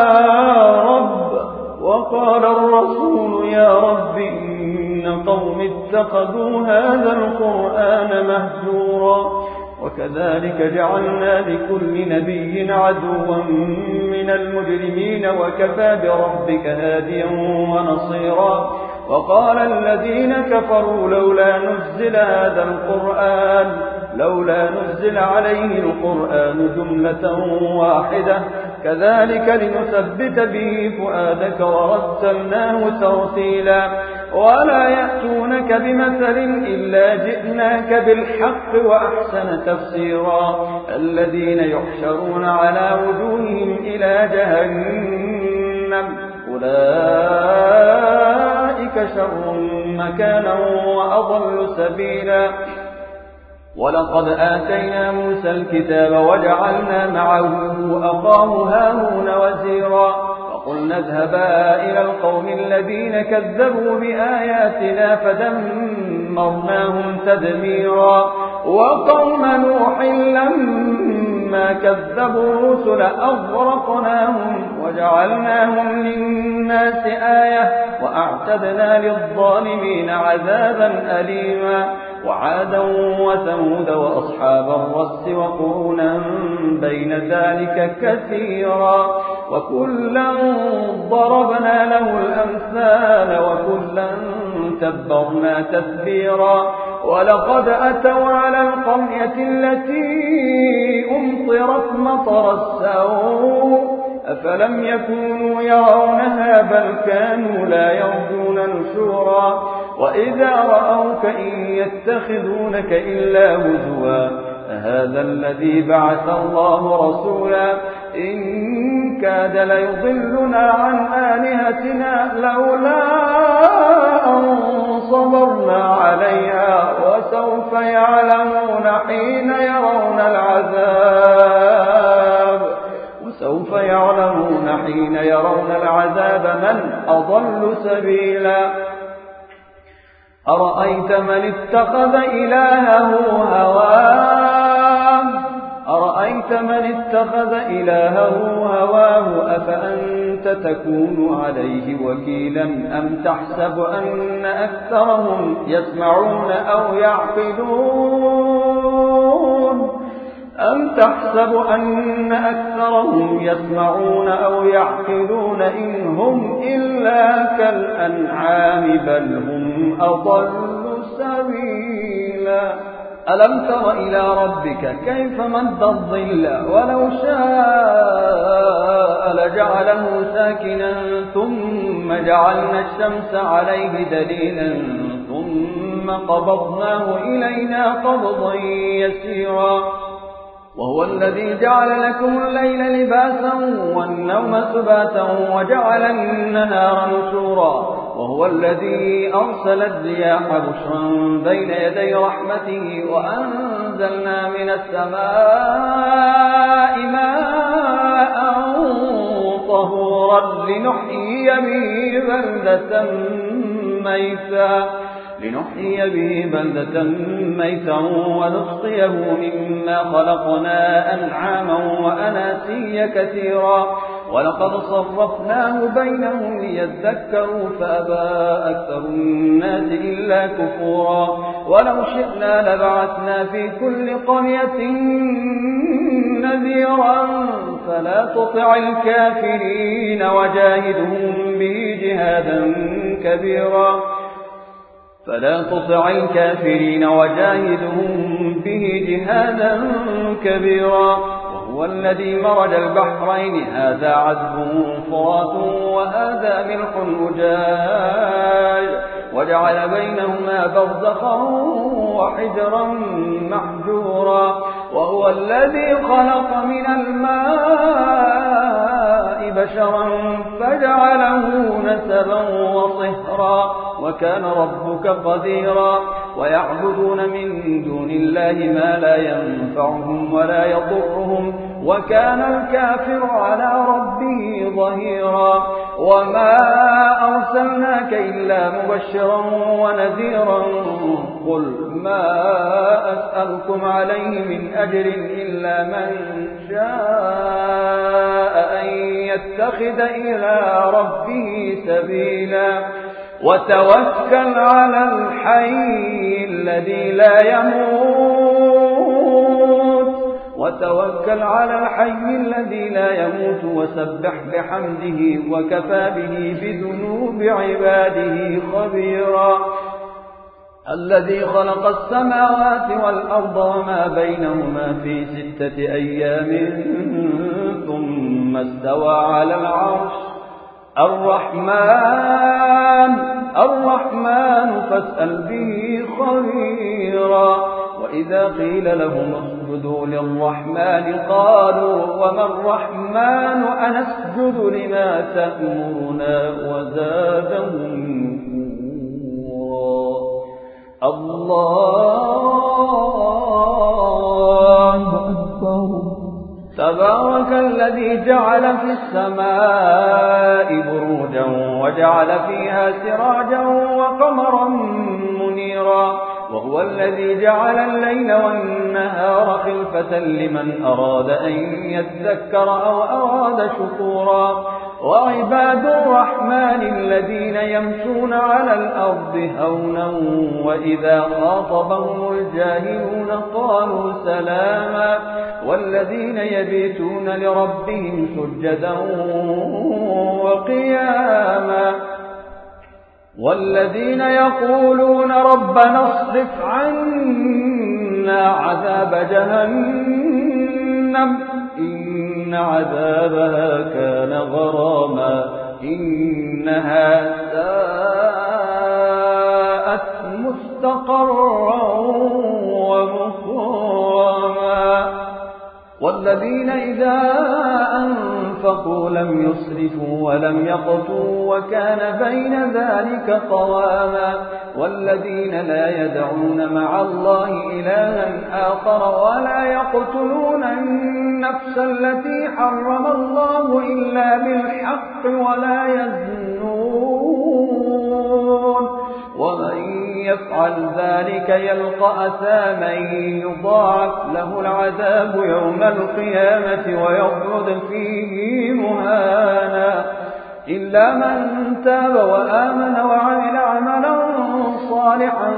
يا رب إن قوم اتخذوا هذا القرآن مهجورا وكذلك جعلنا لكل نبي عدوا من المجرمين وكفى بربك هاديا ونصيرا وقال الذين كفروا لولا نزل عليه القرآن جملة واحدة كذلك لنثبت به فؤادك ورتلناه ترتيلا ولا يأتونك بمثل إلا جئناك بالحق وأحسن تفسيرا الذين يحشرون على وجوههم إلى جهنم أولئك شر مكانا وأضل سبيلا ولقد آتينا موسى الكتاب وجعلنا معه أخاه هارون وزيرا فقلنا اذهبا إلى القوم الذين كذبوا بآياتنا فدمرناهم تدميرا وقوم نوح لما كذبوا الرسل أغرقناهم وجعلناهم للناس آية وأعتدنا للظالمين عذابا أليما وعادا وثمود وأصحاب الرس وقرونا بين ذلك كثيرا وكلا ضربنا له الأمثال وكلا تبرنا تثبيرا ولقد أتوا على القرية التي أمطرت مطر السوء أفلم يكونوا يرونها بل كانوا لا يرجون نشورا وإذا رأوك إن يتخذونك إلا هزوا هذا الذي بعث الله رسولا إن كاد ليضلنا عن آلهتنا لولا أن صبرنا عليها وسوف يعلمون حين يرون العذاب من أضل سبيلا أرأيت من اتخذ إلهه هواه أفأنت تكون عليه وكيلا أم تحسب أن أكثرهم يسمعون أو يعقلون إن هم إلا كالأنعام بل هم أضل سبيلا ألم تر إلى ربك كيف مد الظل ولو شاء لجعله ساكنا ثم جعلنا الشمس عليه دليلا ثم قبضناه إلينا قبضا يسيرا وهو الذي جعل لكم الليل لباسا والنوم سباتا وجعل النهار نشورا وهو الذي أرسل الرياح بشرا بين يدي رحمته وأنزلنا من السماء ماء طهورا لنحيي به بلدة ميتا ونسقيه مما خلقنا أنعاما وأناسيا كثيرا ولقد صرفناه بينهم ليذكروا فأبى أكثر الناس إلا كفورا ولو شئنا لبعثنا في كل قرية نذيرا فلا تطع الكافرين وجاهدهم به جهادا كبيرا وهو هو الذي مرج البحرين هذا عذب فرات وهذا ملح أجاج وجعل بينهما برزخا وحجرا محجورا وهو الذي خلق من الماء بشرا فجعله نسبا وصهرا وكان ربك قديرا ويعبدون من دون الله ما لا ينفعهم ولا يضرهم وكان الكافر على ربه ظهيرا وما أرسلناك إلا مبشرا ونذيرا قل ما أسألكم عليه من أجر إلا من شاء أن يتخذ إلى ربه سبيلا وتوكل على الحي الذي لا يموت وسبح بحمده وكفى به بذنوب عباده خبيرا الذي خلق السماوات والأرض وما بينهما في 6 أيام ثم استوى على العرش الرحمن فاسأل به خبيرا وإذا قيل لهم اسجدوا للرحمن قالوا وما الرحمن أنسجد لما تأمرنا وزادهم نفورا الله أكبر تبارك الذي جعل في السماء بروجا وجعل فيها سراجا وقمرا منيرا وهو الذي جعل الليل والنهار خلفة لمن أراد أن يذكر أو أراد شكورا وعباد الرحمن الذين يمشون على الأرض هونا وإذا خاطبهم الجاهلون قالوا سلاما والذين يبيتون لربهم سجدا وقياما والذين يقولون ربنا اصرف عنا عذاب جهنم إن عذابها كان غراما إنها ساءت مستقرا ومقاما والذين إذا أنفقوا لم يسرفوا ولم يقتروا وكان بين ذلك قواما والذين لا يدعون مع الله إلها آخر ولا يقتلون النفس التي حرم الله إلا بالحق ولا يزنون ومن يفعل ذلك يلقى أثاما يضاعف له العذاب يوم القيامة ويخلد فيه مهانا إلا من تاب وآمن وعمل عملا صالحا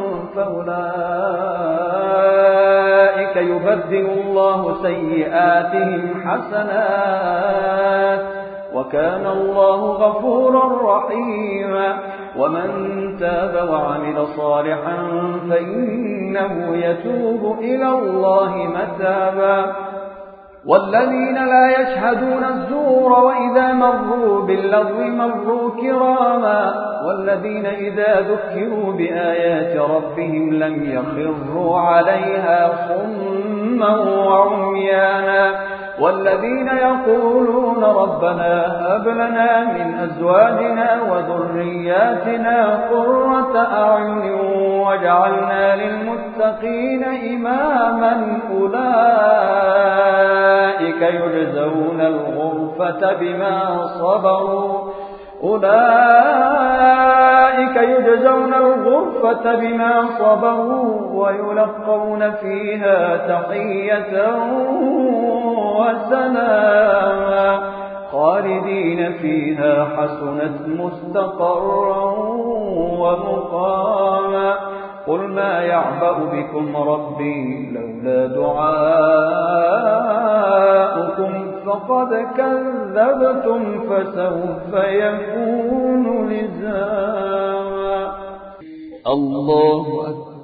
فأولئك يبدل الله سيئاتهم حسنات وكان الله غفورا رحيما ومن تاب وعمل صالحا فإنه يتوب إلى الله متابا والذين لا يشهدون الزور وإذا مروا باللغو مروا كراما والذين إذا ذكروا بآيات ربهم لم يخروا عليها صما وعميانا والذين يقولون ربنا هب لنا من أزواجنا وذرياتنا قرة أعين واجعلنا للمتقين إماما أولئك يجزون الغرفة بما صبروا ويلقون فيها تحية وسلاما خالدين فيها حسنت مستقرا ومقاما قل ما يعبأ بكم ربي لولا دعاؤكم فقد كذبتم فسوف يكون لزاما الله أكبر